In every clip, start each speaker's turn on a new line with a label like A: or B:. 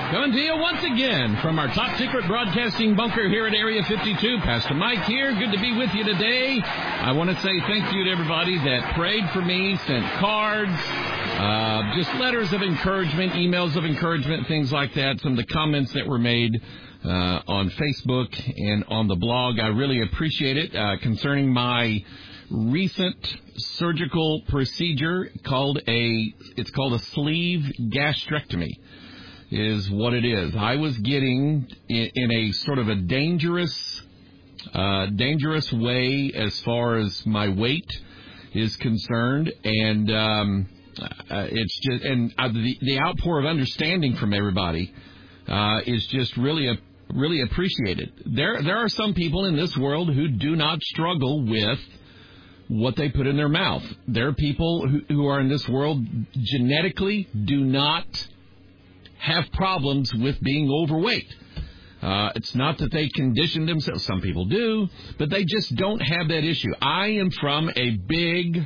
A: Coming to you once again from our top secret broadcasting bunker here at Area 52. Pastor Mike here. Good to be with you today. I want to say thank you to everybody that prayed for me, sent cards, just letters of encouragement, emails of encouragement, things like that. Some of the comments that were made on Facebook and on the blog. I really appreciate it concerning my recent surgical procedure called a sleeve gastrectomy is what it is. I was getting in a sort of a dangerous way as far as my weight is concerned, and it's just the outpour of understanding from everybody is just really appreciated. There are some people in this world who do not struggle with what they put in their mouth. There are people who are in this world genetically do not have problems with being overweight. It's not that they condition themselves. Some people do, but they just don't have that issue. I am from a big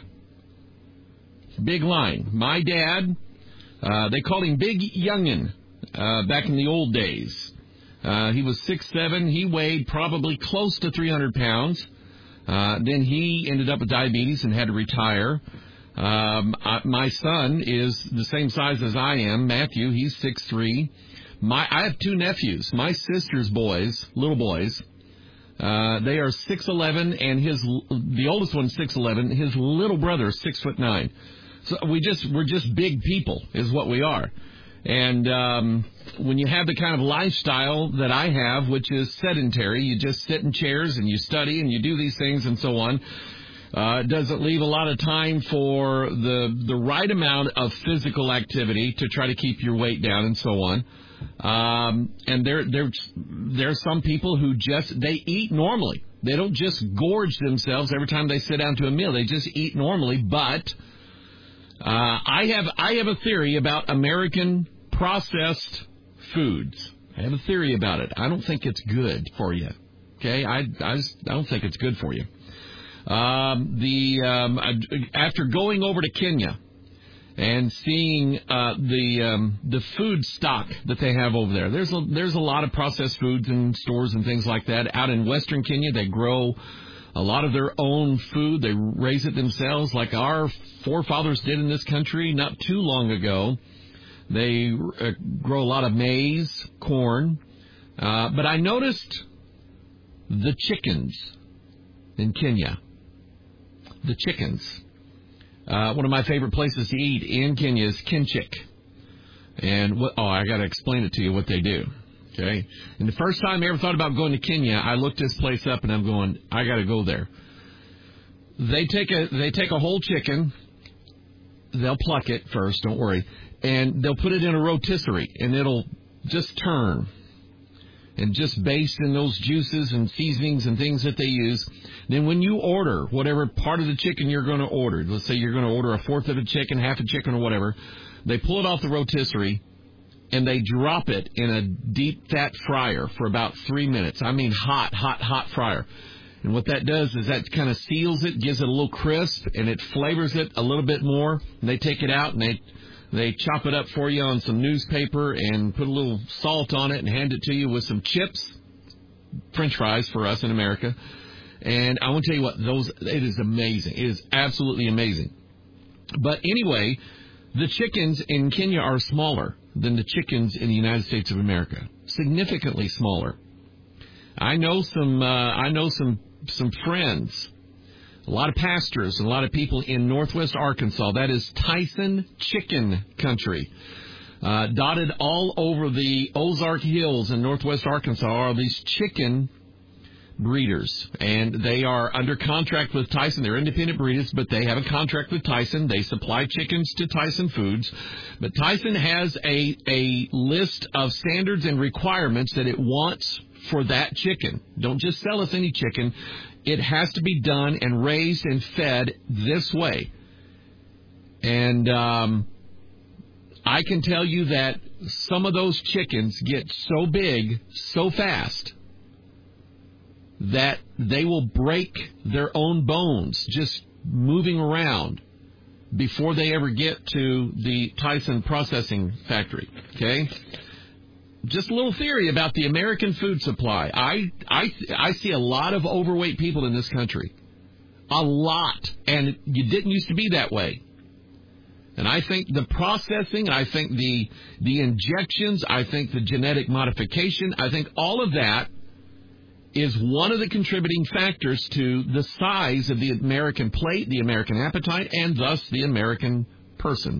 A: line. My dad, they called him Big Youngin' back in the old days. He was 6'7". He weighed probably close to 300 pounds. Then he ended up with diabetes and had to retire. My son is the same size as I am, Matthew. He's 6'3". I have two nephews. My sister's boys, little boys. They are 6'11", and the oldest one's 6'11". His little brother is 6'9". So we're just big people, is what we are. And when you have the kind of lifestyle that I have, which is sedentary, you just sit in chairs and you study and you do these things and so on, it doesn't leave a lot of time for the right amount of physical activity to try to keep your weight down and so on. And there are some people who they eat normally. They don't just gorge themselves every time they sit down to a meal. They just eat normally. But I have a theory about American processed foods. I have a theory about it. I don't think it's good for you. Okay, I don't think it's good for you. After going over to Kenya and seeing the food stock that they have over there, there's a lot of processed foods in stores and things like that. Out in Western Kenya, they grow a lot of their own food. They raise it themselves like our forefathers did in this country not too long ago. They grow a lot of maize, corn. But I noticed the chickens in Kenya. The chickens. One of my favorite places to eat in Kenya is Kinchik. And I got to explain it to you what they do. Okay. And the first time I ever thought about going to Kenya, I looked this place up and I'm going, I got to go there. They take a whole chicken. They'll pluck it first, don't worry, and they'll put it in a rotisserie and it'll just turn and just based in those juices and seasonings and things that they use. Then when you order whatever part of the chicken you're going to order, let's say you're going to order a fourth of a chicken, half a chicken or whatever, they pull it off the rotisserie and they drop it in a deep fat fryer for about 3 minutes. I mean hot fryer. And what that does is that kind of seals it, gives it a little crisp, and it flavors it a little bit more. And they take it out and they chop it up for you on some newspaper and put a little salt on it and hand it to you with some chips, French fries for us in America. And I want to tell you what, it is amazing. It is absolutely amazing. But anyway, the chickens in Kenya are smaller than the chickens in the United States of America, significantly smaller. I know some friends, a lot of pastors, and a lot of people in northwest Arkansas. That is Tyson chicken country. Dotted all over the Ozark Hills in northwest Arkansas are these chicken breeders, and they are under contract with Tyson. They're independent breeders, but they have a contract with Tyson. They supply chickens to Tyson Foods, but Tyson has a list of standards and requirements that it wants for that chicken. Don't just sell us any chicken. It has to be done and raised and fed this way. And I can tell you that some of those chickens get so big so fast that they will break their own bones just moving around before they ever get to the Tyson processing factory. Okay? just a little theory about the American food supply. I see a lot of overweight people in this country. A lot. And you didn't used to be that way. And I think the processing, I think the injections, I think the genetic modification, I think all of that is one of the contributing factors to the size of the American plate, the American appetite, and thus the American person.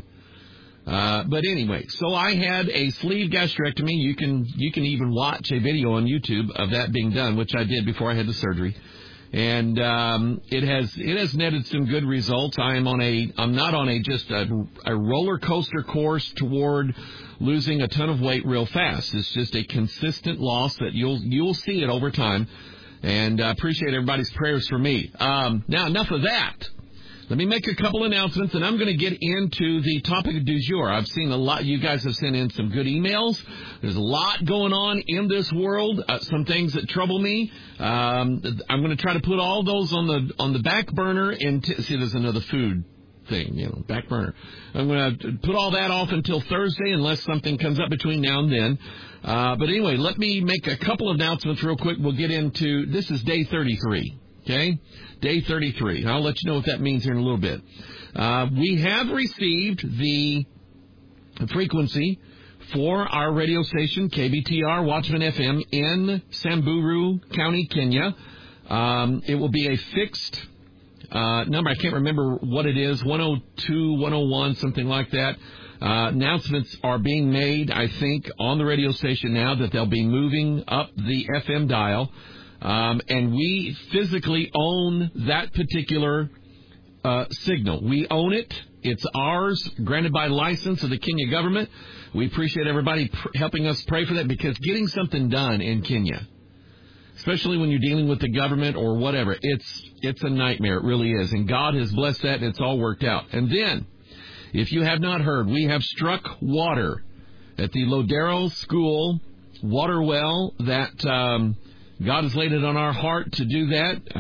A: But anyway, so I had a sleeve gastrectomy. You can even watch a video on YouTube of that being done, which I did before I had the surgery. And it has netted some good results. I'm not on just a roller coaster course toward losing a ton of weight real fast. It's just a consistent loss that you'll see it over time. And I appreciate everybody's prayers for me. Now enough of that. Let me make a couple announcements, and I'm going to get into the topic du jour. I've seen a lot. You guys have sent in some good emails. There's a lot going on in this world, some things that trouble me. I'm going to try to put all those on the back burner. See, there's another food thing, back burner. I'm going to put all that off until Thursday unless something comes up between now and then. But anyway, let me make a couple of announcements real quick. We'll get into, this is day 33. Okay, day 33. I'll let you know what that means here in a little bit. We have received the frequency for our radio station, KBTR Watchman FM, in Samburu County, Kenya. It will be a fixed number. I can't remember what it is, 102, 101, something like that. Announcements are being made, I think, on the radio station now that they'll be moving up the FM dial. And we physically own that particular signal. We own it. It's ours, granted by license of the Kenya government. We appreciate everybody helping us pray for that, because getting something done in Kenya, especially when you're dealing with the government or whatever, it's a nightmare. It really is. And God has blessed that, and it's all worked out. And then, if you have not heard, we have struck water at the Lodero School water well that... God has laid it on our heart to do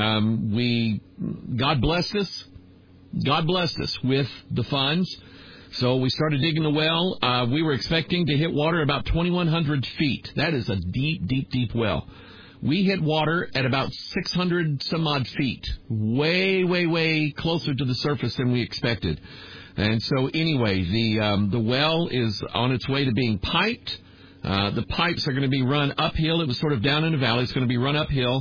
A: that. God blessed us. God blessed us with the funds. So we started digging the well. We were expecting to hit water about 2,100 feet. That is a deep, deep, deep well. We hit water at about 600 some odd feet. Way, way, way closer to the surface than we expected. And so anyway, the well is on its way to being piped. The pipes are going to be run uphill. It was sort of down in the valley. It's going to be run uphill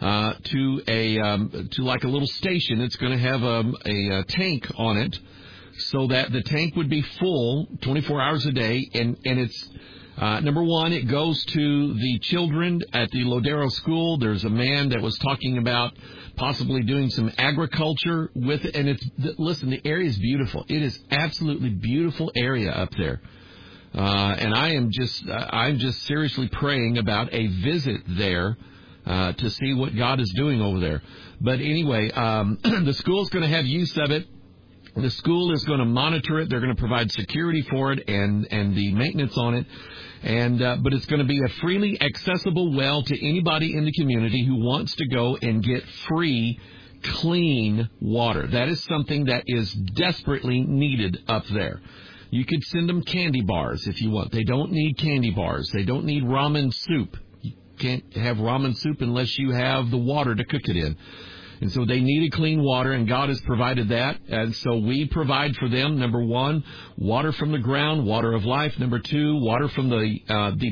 A: to like a little station. It's going to have a tank on it, so that the tank would be full 24 hours a day. And it's number one, it goes to the children at the Lodero School. There's a man that was talking about possibly doing some agriculture with it. And listen, the area is beautiful. It is absolutely beautiful area up there. And I'm just seriously praying about a visit there to see what God is doing over there. But anyway, the school's going to have use of it. The school is going to monitor it. They're going to provide security for it and the maintenance on it. But it's going to be a freely accessible well to anybody in the community who wants to go and get free, clean water. That is something that is desperately needed up there. You could send them candy bars if you want. They don't need candy bars. They don't need ramen soup. You can't have ramen soup unless you have the water to cook it in. And so they needed clean water, and God has provided that. And so we provide for them, number one, water from the ground, water of life. Number two, water from the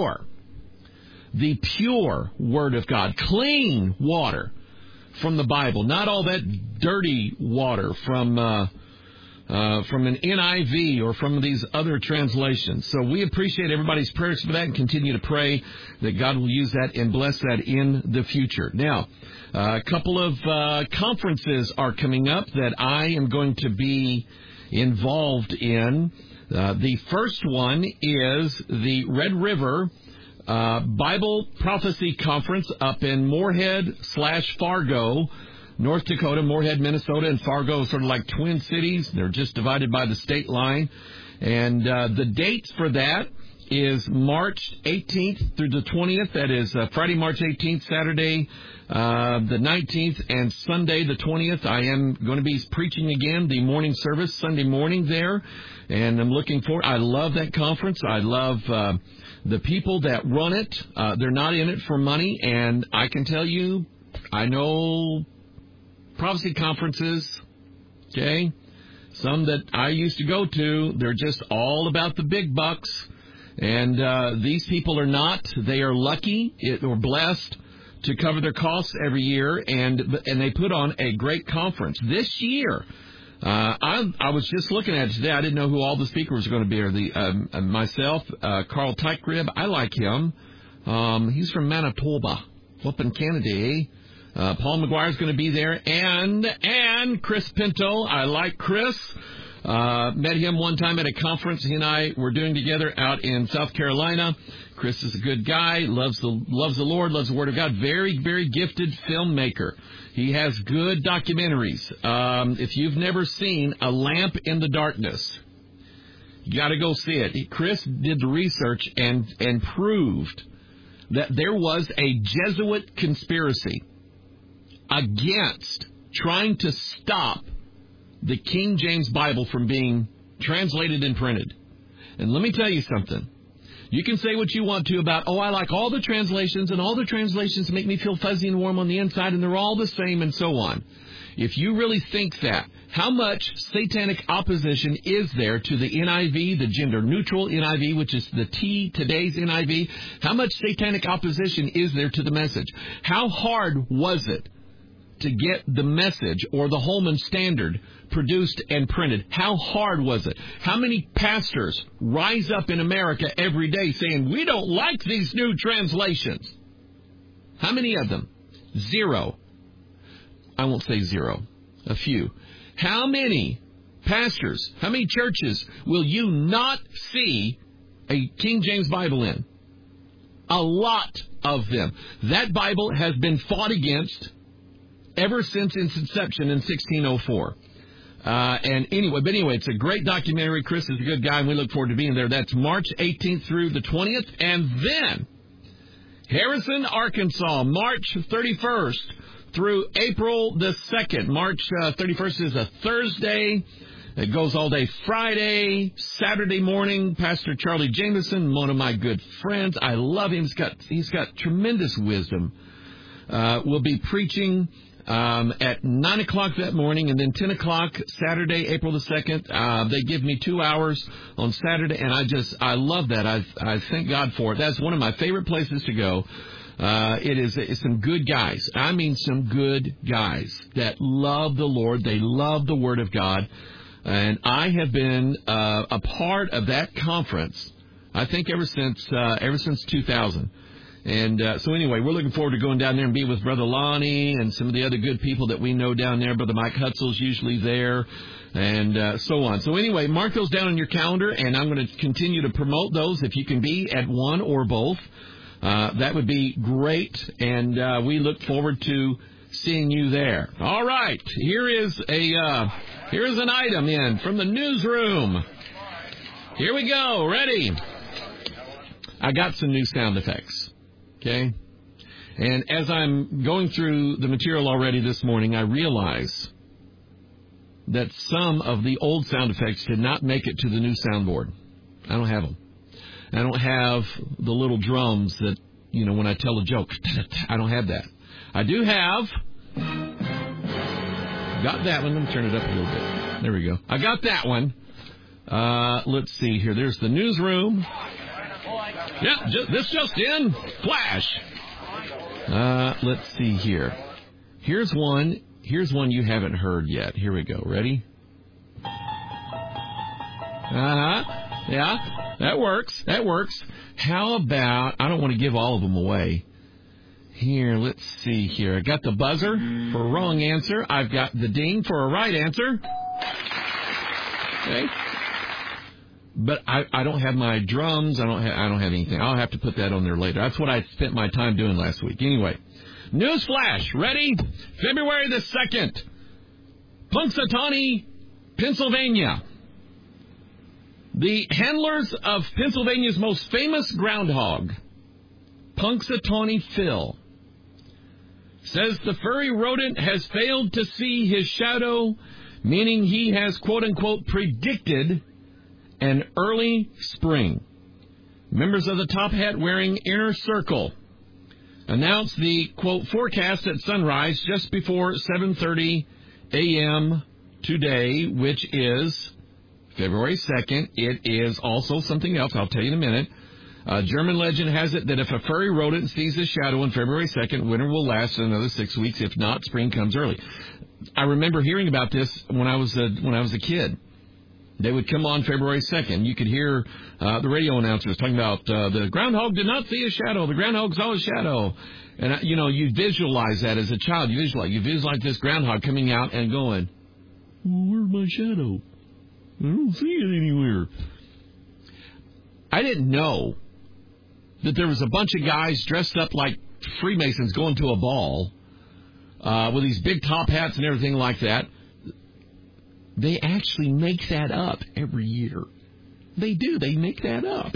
A: pure Word of God, clean water from the Bible, not all that dirty water from an NIV or from these other translations. So we appreciate everybody's prayers for that and continue to pray that God will use that and bless that in the future. Now, a couple of conferences are coming up that I am going to be involved in. The first one is the Red River Bible Prophecy Conference up in Moorhead/Fargo, North Dakota. Moorhead, Minnesota, and Fargo, sort of like twin cities. They're just divided by the state line. And the dates for that is March 18th through the 20th. That is Friday, March 18th, Saturday, the 19th, and Sunday, the 20th. I am going to be preaching again the morning service Sunday morning there, and I'm looking forward. I love that conference. I love the people that run it. They're not in it for money, and I can tell you, I know prophecy conferences, okay, some that I used to go to, they're just all about the big bucks. And these people are not. They are lucky or blessed to cover their costs every year, and they put on a great conference. This year, I was just looking at it today. I didn't know who all the speakers were going to be. Myself, Carl Teichgrib, I like him. He's from Manitoba, up in Canada, eh? Paul McGuire's going to be there, and Chris Pinto. I like Chris. Met him one time at a conference he and I were doing together out in South Carolina. Chris is a good guy, loves the Lord, loves the Word of God. Very, very gifted filmmaker. He has good documentaries. If you've never seen A Lamp in the Darkness, you got to go see it. Chris did the research and proved that there was a Jesuit conspiracy against trying to stop the King James Bible from being translated and printed. And let me tell you something. You can say what you want to about, I like all the translations, and all the translations make me feel fuzzy and warm on the inside, and they're all the same, and so on. If you really think that, how much satanic opposition is there to the NIV, the gender-neutral NIV, which is the today's NIV? How much satanic opposition is there to the message? How hard was it to get the Message or the Holman Standard produced and printed? How hard was it? How many pastors rise up in America every day saying, we don't like these new translations? How many of them? Zero. I won't say zero. A few. How many pastors, how many churches will you not see a King James Bible in? A lot of them. That Bible has been fought against ever since its inception in 1604. Anyway, it's a great documentary. Chris is a good guy, and we look forward to being there. That's March 18th through the 20th. And then, Harrison, Arkansas, March 31st through April the 2nd. March 31st is a Thursday. It goes all day Friday, Saturday morning. Pastor Charlie Jameson, one of my good friends. I love him. He's got tremendous wisdom. Will be preaching at 9 o'clock that morning, and then 10 o'clock Saturday, April the 2nd. They give me 2 hours on Saturday, and I love that. I thank God for it. That's one of my favorite places to go. It's some good guys. I mean, some good guys that love the Lord. They love the Word of God. And I have been a part of that conference, I think, ever since 2000. And so anyway, we're looking forward to going down there and be with Brother Lonnie and some of the other good people that we know down there. Brother Mike Hutzel's usually there, and so on. So anyway, mark those down on your calendar, and I'm going to continue to promote those. If you can be at one or both, that would be great, and we look forward to seeing you there. All right, here's an item in from the newsroom. Here we go. Ready? I got some new sound effects. Okay? And as I'm going through the material already this morning, I realize that some of the old sound effects did not make it to the new soundboard. I don't have them. I don't have the little drums that, when I tell a joke. I don't have that. I do have... Got that one. Let me turn it up a little bit. There we go. I got that one. Let's see here. There's the newsroom. Yeah, this just in. Flash. Let's see here. Here's one you haven't heard yet. Here we go. Ready? Yeah, that works. How about, I don't want to give all of them away. Here, let's see here. I got the buzzer for a wrong answer. I've got the ding for a right answer. Okay. But I don't have my drums. I don't have anything. I'll have to put that on there later. That's what I spent my time doing last week. Anyway, news flash. Ready? February the 2nd. Punxsutawney, Pennsylvania. The handlers of Pennsylvania's most famous groundhog, Punxsutawney Phil, says the furry rodent has failed to see his shadow, meaning he has, quote-unquote, predicted an early spring. Members of the Top Hat Wearing Inner Circle announced the, quote, forecast at sunrise just before 7:30 a.m. today, which is February 2nd. It is also something else. I'll tell you in a minute. German legend has it that if a furry rodent sees his shadow on February 2nd, winter will last another 6 weeks. If not, spring comes early. I remember hearing about this when I was a kid. They would come on February 2nd. You could hear the radio announcers talking about the groundhog did not see a shadow. The groundhog saw a shadow. And, you visualize that as a child. You visualize this groundhog coming out and going, where's my shadow? I don't see it anywhere. I didn't know that there was a bunch of guys dressed up like Freemasons going to a ball with these big top hats and everything like that. They actually make that up every year. They do. They make that up.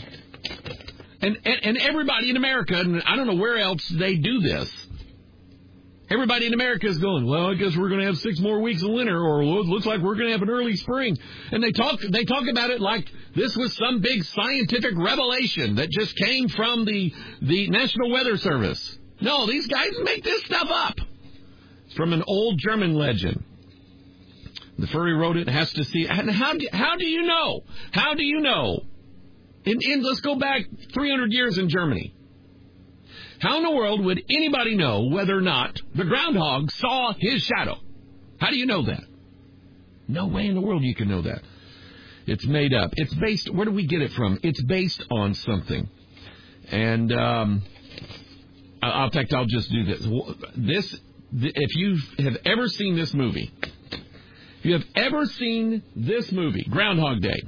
A: And everybody in America, and I don't know where else they do this, everybody in America is going, well, I guess we're going to have 6 more weeks of winter, or it looks like we're going to have an early spring. And they talk about it like this was some big scientific revelation that just came from the National Weather Service. No, these guys make this stuff up. It's from an old German legend. The furry rodent has to see. And how do you know? How do you know? Let's go back 300 years in Germany. How in the world would anybody know whether or not the groundhog saw his shadow? How do you know that? No way in the world you can know that. It's made up. It's based. Where do we get it from? It's based on something. And in fact, I'll just do this. If you have ever seen this movie. If you have ever seen this movie, Groundhog Day,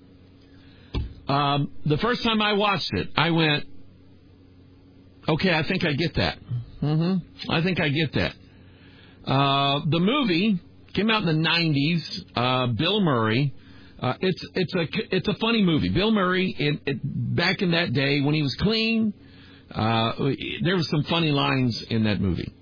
A: the first time I watched it, I went, okay, I think I get that. I think I get that. The movie came out in the 90s. Bill Murray. It's a funny movie. Bill Murray, back in that day when he was clean, there were some funny lines in that movie.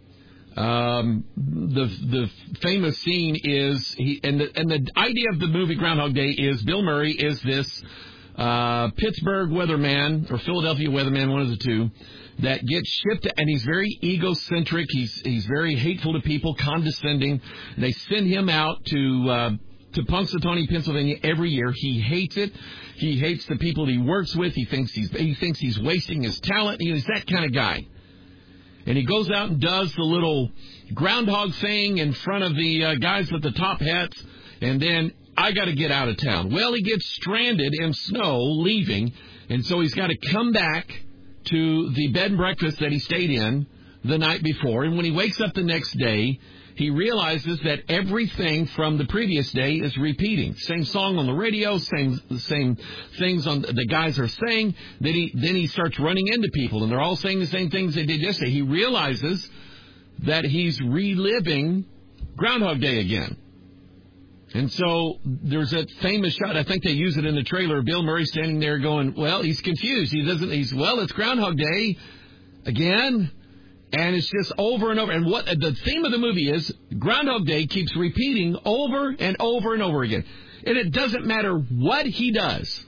A: The famous scene is the idea of the movie Groundhog Day is Bill Murray is this Pittsburgh weatherman or Philadelphia weatherman, one of the two, that gets shipped, and he's very egocentric. He's very hateful to people, condescending. They send him out to Punxsutawney, Pennsylvania every year. He hates it. He hates the people that he works with. He thinks he's wasting his talent. He's that kind of guy. And he goes out and does the little groundhog thing in front of the guys with the top hats. And then, I got to get out of town. Well, he gets stranded in snow leaving. And so he's got to come back to the bed and breakfast that he stayed in the night before. And when he wakes up the next day, he realizes that everything from the previous day is repeating. Same song on the radio, same things on the guys are saying. Then he starts running into people, and they're all saying the same things they did yesterday. He realizes that he's reliving Groundhog Day again. And so there's that famous shot. I think they use it in the trailer. Bill Murray standing there going, well, he's confused. It's Groundhog Day again. And it's just over and over. And what the theme of the movie is, Groundhog Day keeps repeating over and over and over again. And it doesn't matter what he does.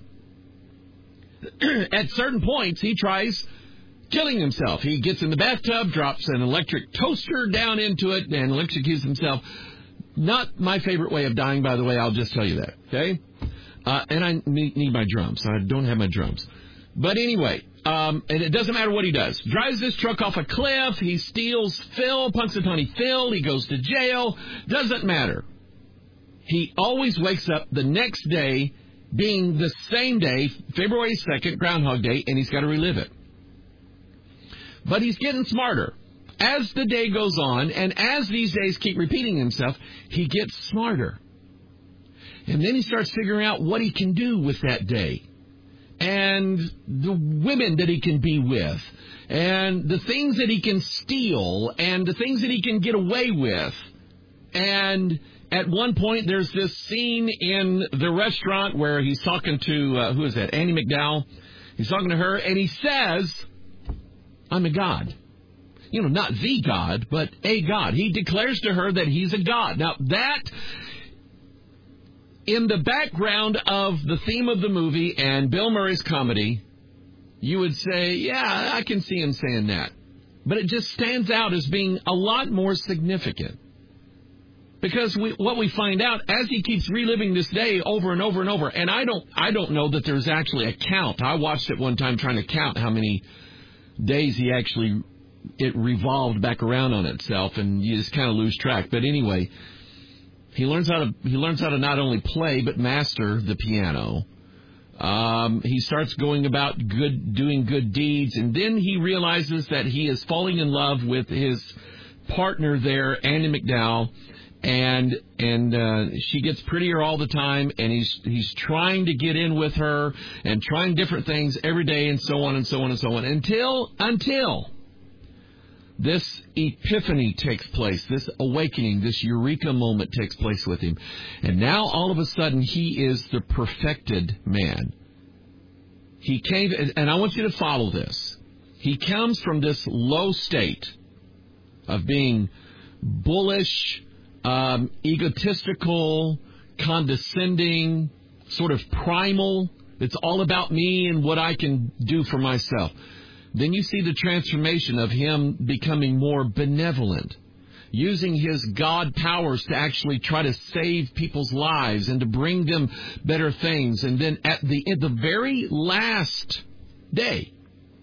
A: At certain points, he tries killing himself. He gets in the bathtub, drops an electric toaster down into it, and electrocutes himself. Not my favorite way of dying, by the way. I'll just tell you that, okay? And I need my drums. I don't have my drums. But anyway, and it doesn't matter what he does. Drives this truck off a cliff. He steals Phil, Punxsutawney Phil. He goes to jail. Doesn't matter. He always wakes up the next day being the same day, February 2nd, Groundhog Day, and he's got to relive it. But he's getting smarter. As the day goes on, and as these days keep repeating himself, he gets smarter. And then he starts figuring out what he can do with that day. And the women that he can be with, and the things that he can steal, and the things that he can get away with. And at one point, there's this scene in the restaurant where he's talking to, who is that, Andie MacDowell. He's talking to her, and he says, I'm a god. You know, not the God, but a God. He declares to her that he's a God. Now, that, in the background of the theme of the movie and Bill Murray's comedy, you would say, yeah, I can see him saying that. But it just stands out as being a lot more significant. Because what we find out, as he keeps reliving this day over and over and over, and I don't know that there's actually a count. I watched it one time trying to count how many days it revolved back around on itself, and you just kind of lose track. But anyway, he learns how to not only play but master the piano. He starts going about doing good deeds, and then he realizes that he is falling in love with his partner there, Andie MacDowell, and she gets prettier all the time, and he's trying to get in with her and trying different things every day, and so on and so on and so on, until this epiphany takes place, this awakening, this eureka moment takes place with him. And now, all of a sudden, he is the perfected man. He came, and I want you to follow this. He comes from this low state of being bullish, egotistical, condescending, sort of primal. It's all about me and what I can do for myself. Then you see the transformation of him becoming more benevolent, using his God powers to actually try to save people's lives and to bring them better things. And then at the very last day,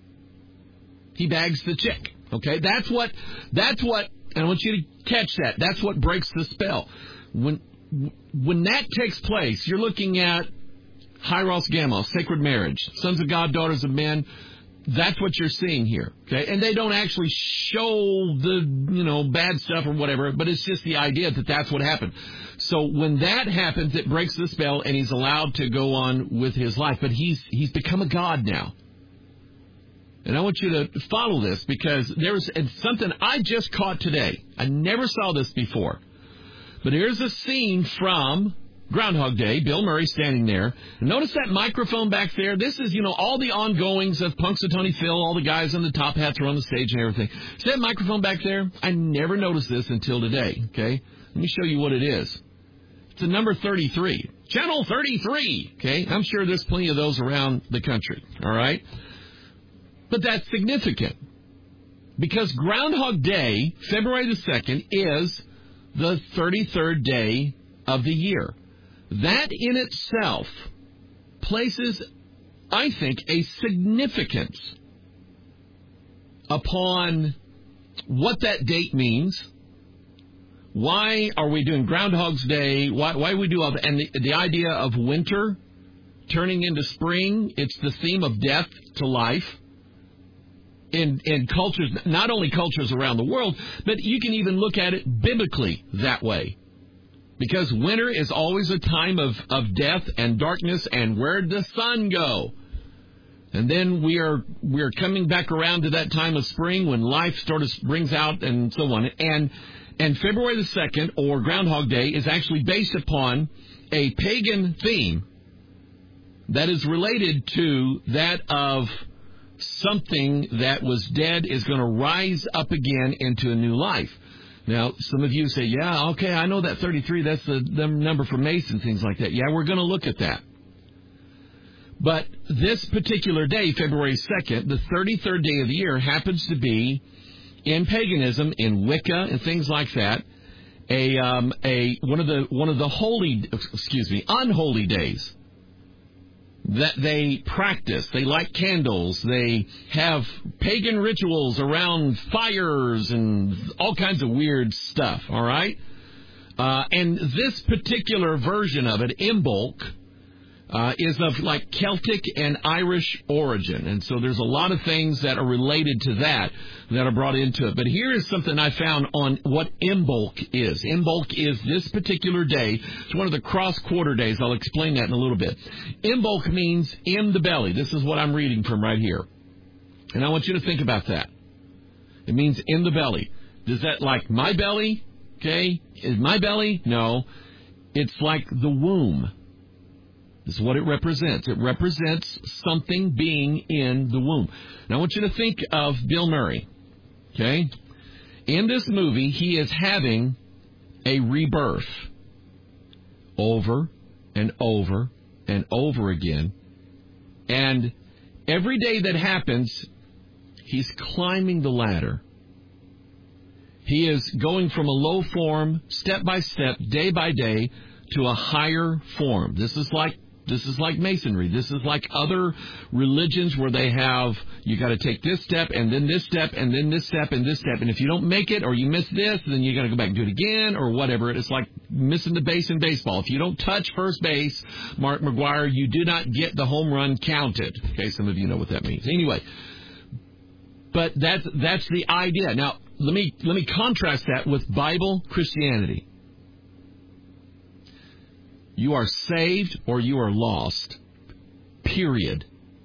A: he bags the chick. Okay, that's what, and I want you to catch that. That's what breaks the spell. When that takes place, you're looking at Hieros Gamos, sacred marriage, sons of God, daughters of men. That's what you're seeing here, okay? And they don't actually show the, bad stuff or whatever, but it's just the idea that that's what happened. So when that happens, it breaks the spell, and he's allowed to go on with his life. But he's become a god now. And I want you to follow this, because there's something I just caught today. I never saw this before. But here's a scene from Groundhog Day, Bill Murray standing there. And notice that microphone back there. This is, all the ongoings of Punxsutawney Phil. All the guys in the top hats are on the stage and everything. See that microphone back there? I never noticed this until today, okay? Let me show you what it is. It's a number 33. Channel 33, okay? I'm sure there's plenty of those around the country, all right? But that's significant, because Groundhog Day, February the 2nd, is the 33rd day of the year. That in itself places, I think, a significance upon what that date means. Why are we doing Groundhog's Day? Why we do all that? And the idea of winter turning into spring, it's the theme of death to life. In cultures, not only cultures around the world, but you can even look at it biblically that way. Because winter is always a time of death and darkness, and where'd the sun go? And then we're coming back around to that time of spring when life sort of springs out and so on. And February the 2nd, or Groundhog Day, is actually based upon a pagan theme that is related to that of something that was dead is going to rise up again into a new life. Now, some of you say, yeah, okay, I know that 33, that's the number for Mason, things like that. Yeah, we're going to look at that. But this particular day, February 2nd, the 33rd day of the year, happens to be, in paganism, in Wicca and things like that, one of the unholy days that they practice. They light candles. They have pagan rituals around fires and all kinds of weird stuff, all right? And this particular version of it, Imbolc, is of like Celtic and Irish origin. And so there's a lot of things that are related to that are brought into it. But here is something I found on what Imbolc is. Imbolc is this particular day. It's one of the cross-quarter days. I'll explain that in a little bit. Imbolc means in the belly. This is what I'm reading from right here. And I want you to think about that. It means in the belly. Is that like my belly? Okay? Is my belly? No. It's like the womb. This is what it represents. It represents something being in the womb. Now, I want you to think of Bill Murray. Okay? In this movie, he is having a rebirth over and over and over again. And every day that happens, he's climbing the ladder. He is going from a low form, step by step, day by day, to a higher form. This is like Masonry. This is like other religions where they have, you got to take this step and then this step and then this step and this step. And if you don't make it or you miss this, then you got to go back and do it again or whatever. It's like missing the base in baseball. If you don't touch first base, Mark McGwire, you do not get the home run counted. Okay, some of you know what that means. Anyway, but that's the idea. Now, let me contrast that with Bible Christianity. You are saved or you are lost. Period.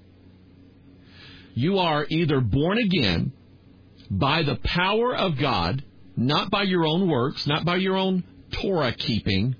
A: You are either born again by the power of God, not by your own works, not by your own Torah keeping.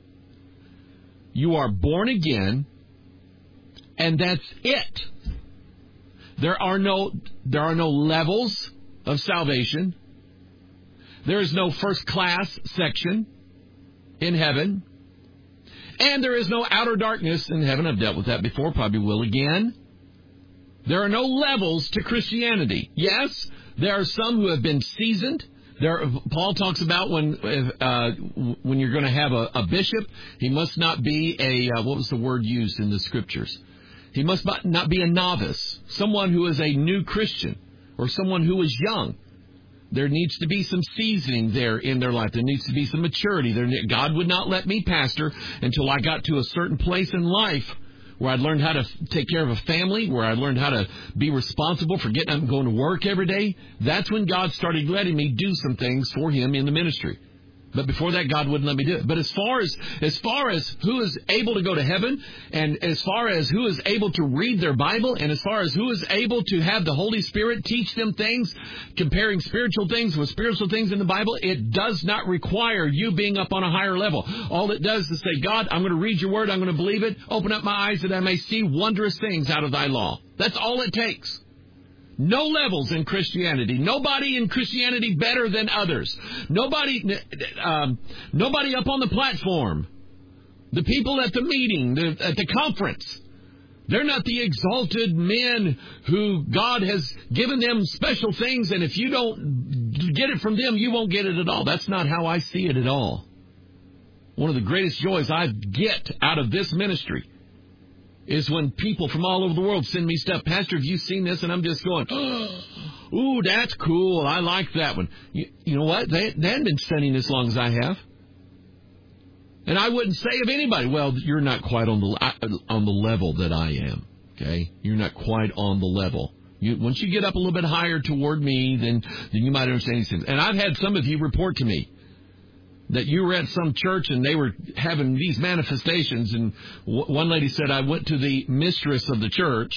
A: You are born again, and that's it. There are no levels of salvation. There is no first class section in heaven. And there is no outer darkness in heaven. I've dealt with that before, probably will again. There are no levels to Christianity. Yes, there are some who have been seasoned. Paul talks about when you're going to have a bishop, he must not be what was the word used in the Scriptures? He must not be a novice, someone who is a new Christian, or someone who is young. There needs to be some seasoning there in their life. There needs to be some maturity. God would not let me pastor until I got to a certain place in life where I'd learned how to take care of a family, where I learned how to be responsible for getting up and going to work every day. That's when God started letting me do some things for Him in the ministry. But before that, God wouldn't let me do it. But as far as who is able to go to heaven, and as far as who is able to read their Bible, and as far as who is able to have the Holy Spirit teach them things, comparing spiritual things with spiritual things in the Bible, it does not require you being up on a higher level. All it does is say, God, I'm going to read your word, I'm going to believe it, open up my eyes that I may see wondrous things out of thy law. That's all it takes. No levels in Christianity. Nobody in Christianity better than others. Nobody up on the platform. The people at the meeting, at the conference. They're not the exalted men who God has given them special things, and if you don't get it from them, you won't get it at all. That's not how I see it at all. One of the greatest joys I get out of this ministry is when people from all over the world send me stuff. Pastor, have you seen this? And I'm just going, ooh, that's cool. I like that one. You know what? They hadn't been studying this long as I have. And I wouldn't say of anybody, well, you're not quite on the level that I am. Okay? You're not quite on the level. Once you get up a little bit higher toward me, then you might understand these things. And I've had some of you report to me that you were at some church and they were having these manifestations. And one lady said, I went to the mistress of the church.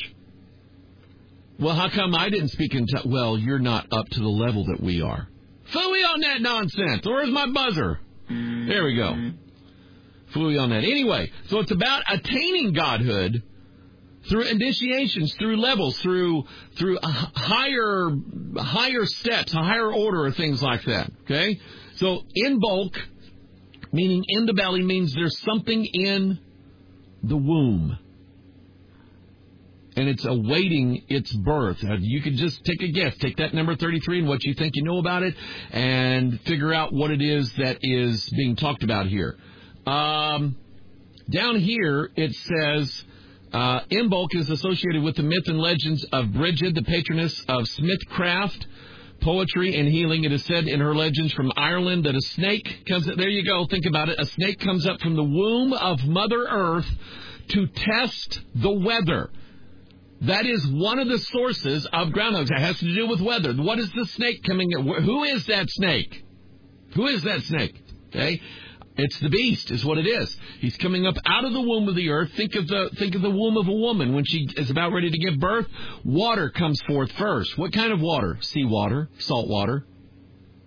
A: Well, how come I didn't speak in tongues? Well, you're not up to the level that we are. Phooey on that nonsense. Where's my buzzer? There we go. Phooey on that. Anyway, so it's about attaining godhood through initiations, through levels, through higher steps, a higher order of things like that. Okay? So in bulk, meaning in the belly, means there's something in the womb. And it's awaiting its birth. You could just take a guess. Take that number 33 and what you think you know about it and figure out what it is that is being talked about here. Down here, it says, Imbolc is associated with the myth and legends of Brigid, the patroness of smithcraft, poetry, and healing. It is said in her legends from Ireland that a snake comes up. There you go. Think about it. A snake comes up from the womb of Mother Earth to test the weather. That is one of the sources of groundhogs. It has to do with weather. What is the snake coming in? Who is that snake? Who is that snake? Okay. It's the beast, is what it is. He's coming up out of the womb of the earth. Think of the womb of a woman when she is about ready to give birth. Water comes forth first. What kind of water? Seawater, salt water.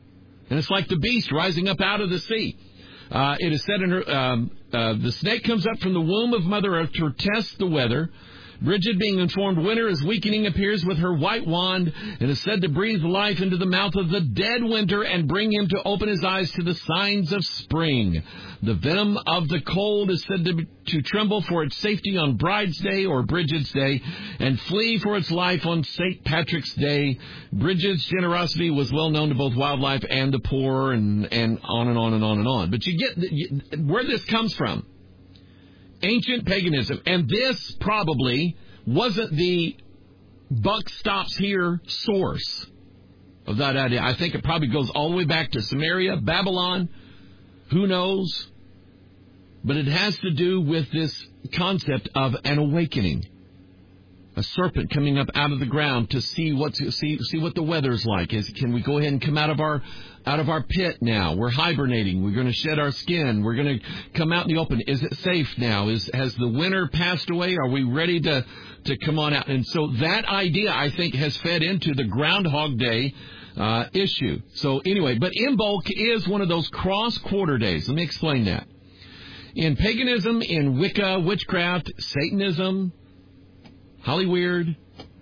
A: And it's like the beast rising up out of the sea. It is said in her, the snake comes up from the womb of Mother Earth to test the weather. Bridget, being informed winter is weakening, appears with her white wand and is said to breathe life into the mouth of the dead winter and bring him to open his eyes to the signs of spring. The venom of the cold is said to tremble for its safety on Bride's Day or Bridget's Day and flee for its life on St. Patrick's Day. Bridget's generosity was well known to both wildlife and the poor, and on and on and on and on. But you get where this comes from. Ancient paganism. And this probably wasn't the buck stops here source of that idea. I think it probably goes all the way back to Samaria, Babylon, who knows? But it has to do with this concept of an awakening. A serpent coming up out of the ground to see what the weather's like. Can we go ahead and come out of our pit now? We're hibernating. We're going to shed our skin. We're going to come out in the open. Is it safe now? Has the winter passed away? Are we ready to come on out? And so that idea, I think, has fed into the Groundhog Day issue. So anyway, but Imbolc is one of those cross-quarter days. Let me explain that. In paganism, in Wicca, witchcraft, Satanism, Hollyweird,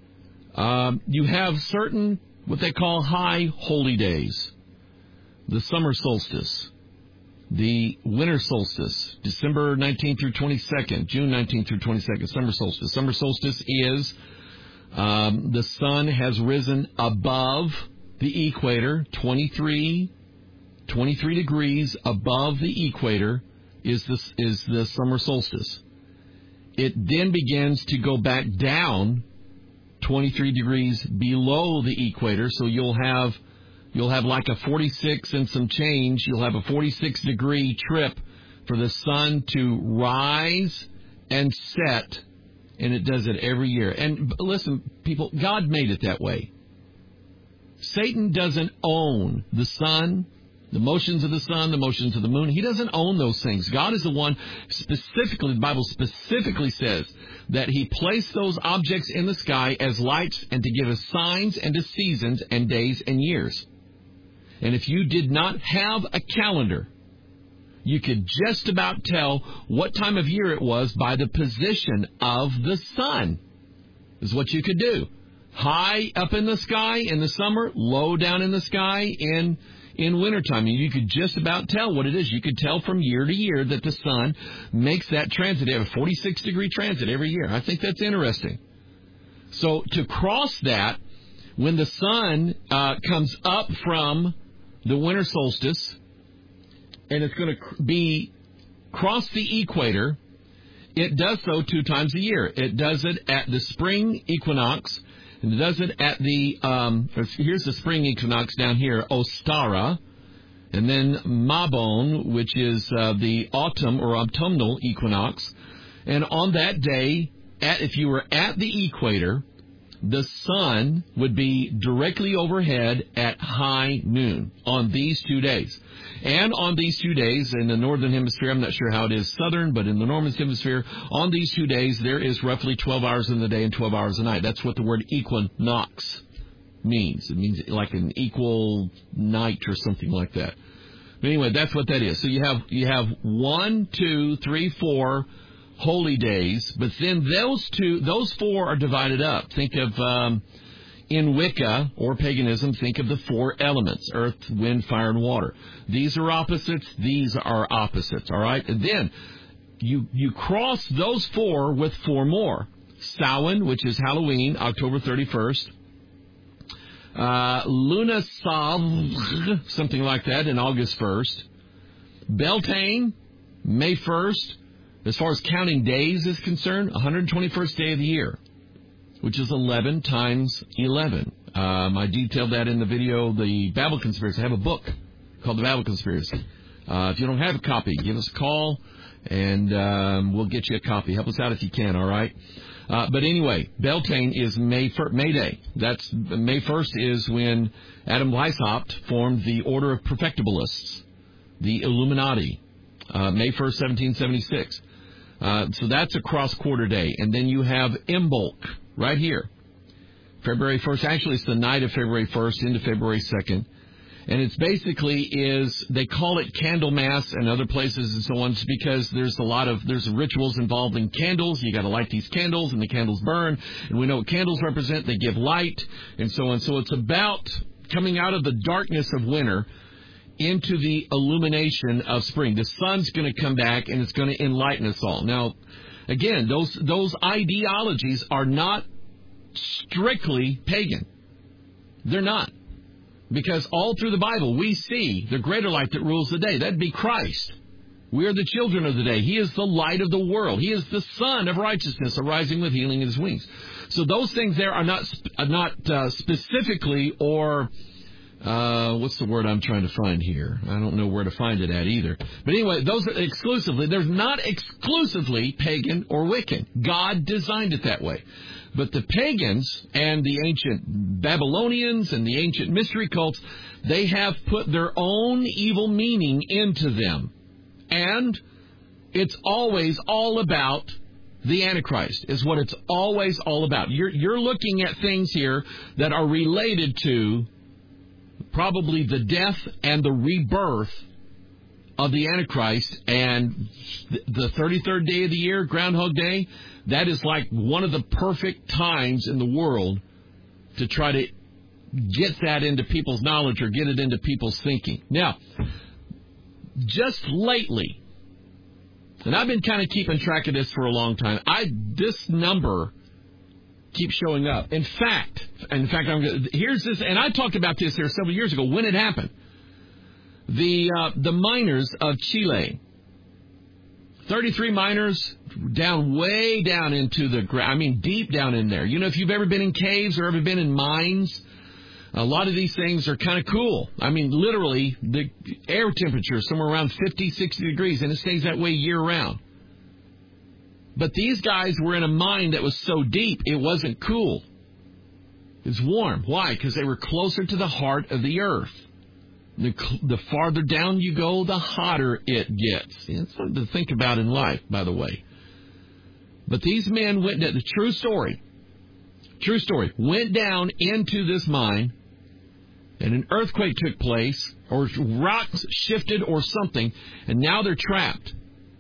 A: you have certain, what they call high holy days. The summer solstice, the winter solstice, December 19th through 22nd, June 19th through 22nd, summer solstice. Summer solstice is the sun has risen above the equator, 23 degrees above the equator is the summer solstice. It then begins to go back down 23 degrees below the equator, so you'll have like a 46 and some change. You'll have a 46-degree trip for the sun to rise and set, and it does it every year. And listen, people, God made it that way. Satan doesn't own the sun, the motions of the sun, the motions of the moon. He doesn't own those things. God is the one specifically, the Bible specifically says that he placed those objects in the sky as lights and to give us signs and to seasons and days and years. And if you did not have a calendar, you could just about tell what time of year it was by the position of the sun, is what you could do. High up in the sky in the summer, low down in the sky in wintertime. You could just about tell what it is. You could tell from year to year that the sun makes that transit. They have a 46-degree transit every year. I think that's interesting. So to cross that, when the sun comes up from the winter solstice, and it's going to be cross the equator, it does so 2 times a year. It does it at the spring equinox, and it does it at the, here's the spring equinox down here, Ostara, and then Mabon, which is the autumn or autumnal equinox. And on that day, if you were at the equator, the sun would be directly overhead at high noon on these 2 days. And on these 2 days, in the northern hemisphere, I'm not sure how it is southern, but in the northern hemisphere, on these 2 days, there is roughly 12 hours in the day and 12 hours a night. That's what the word equinox means. It means like an equal night or something like that. But anyway, that's what that is. So you have 1, 2, 3, 4 holy days, but then those 4 are divided up. Think of, in Wicca or paganism, think of the 4 elements, earth, wind, fire, and water. These are opposites. These are opposites, all right? And then you cross those 4 with 4 more. Samhain, which is Halloween, October 31st. Luna Sav, something like that, in August 1st. Beltane, May 1st. As far as counting days is concerned, 121st day of the year, which is 11 times 11. I detailed that in the video, The Babel Conspiracy. I have a book called The Babel Conspiracy. If you don't have a copy, give us a call, and we'll get you a copy. Help us out if you can, all right? But anyway, Beltane is May Day. That's May 1st is when Adam Weishaupt formed the Order of Perfectibilists, the Illuminati, May 1st, 1776. So that's a cross-quarter day. And then you have Imbolc right here, February 1st. Actually, it's the night of February 1st into February 2nd. And it's basically they call it Candlemas and other places and so on because there's rituals involved in candles. You got to light these candles and the candles burn. And we know what candles represent. They give light and so on. So it's about coming out of the darkness of winter into the illumination of spring. The sun's going to come back and it's going to enlighten us all. Now, again, those ideologies are not strictly pagan. They're not. Because all through the Bible, we see the greater light that rules the day. That'd be Christ. We are the children of the day. He is the light of the world. He is the Son of righteousness, arising with healing in his wings. So those things there are not specifically or... what's the word I'm trying to find here? I don't know where to find it at either. But anyway, those are exclusively, they're not exclusively pagan or Wiccan. God designed it that way. But the pagans and the ancient Babylonians and the ancient mystery cults, they have put their own evil meaning into them. And it's always all about the Antichrist, is what it's always all about. You're looking at things here that are related to probably the death and the rebirth of the Antichrist, and the 33rd day of the year, Groundhog Day, that is like one of the perfect times in the world to try to get that into people's knowledge or get it into people's thinking. Now, just lately, and I've been kind of keeping track of this for a long time, this number keeps showing up. In fact, here's this, and I talked about this here several years ago when it happened. The miners of Chile, 33 miners way down into the ground. I mean, deep down in there. You know, if you've ever been in caves or ever been in mines, a lot of these things are kind of cool. I mean, literally, the air temperature is somewhere around 50, 60 degrees, and it stays that way year-round. But these guys were in a mine that was so deep, it wasn't cool. It was warm. Why? Because they were closer to the heart of the earth. The farther down you go, the hotter it gets. It's something to think about in life, by the way. But these men went down, the true story, went down into this mine, and an earthquake took place, or rocks shifted or something, and now they're trapped.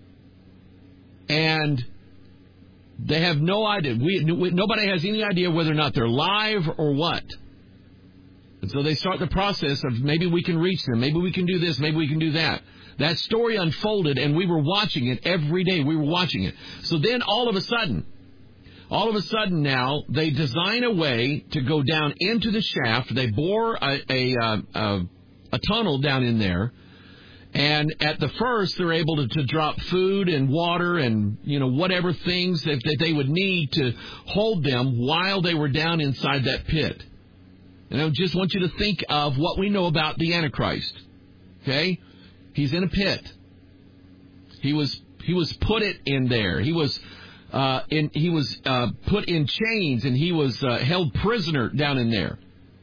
A: And they have no idea. Nobody has any idea whether or not they're live or what. And so they start the process of maybe we can reach them, maybe we can do this, maybe we can do that. That story unfolded, and we were watching it every day. We were watching it. So then all of a sudden now, they design a way to go down into the shaft. They bore a tunnel down in there. And at the first, they're able to drop food and water and, whatever things that they would need to hold them while they were down inside that pit. And I just want you to think of what we know about the Antichrist. Okay? He's in a pit. He was put in there. He was put in chains, and he was held prisoner down in there.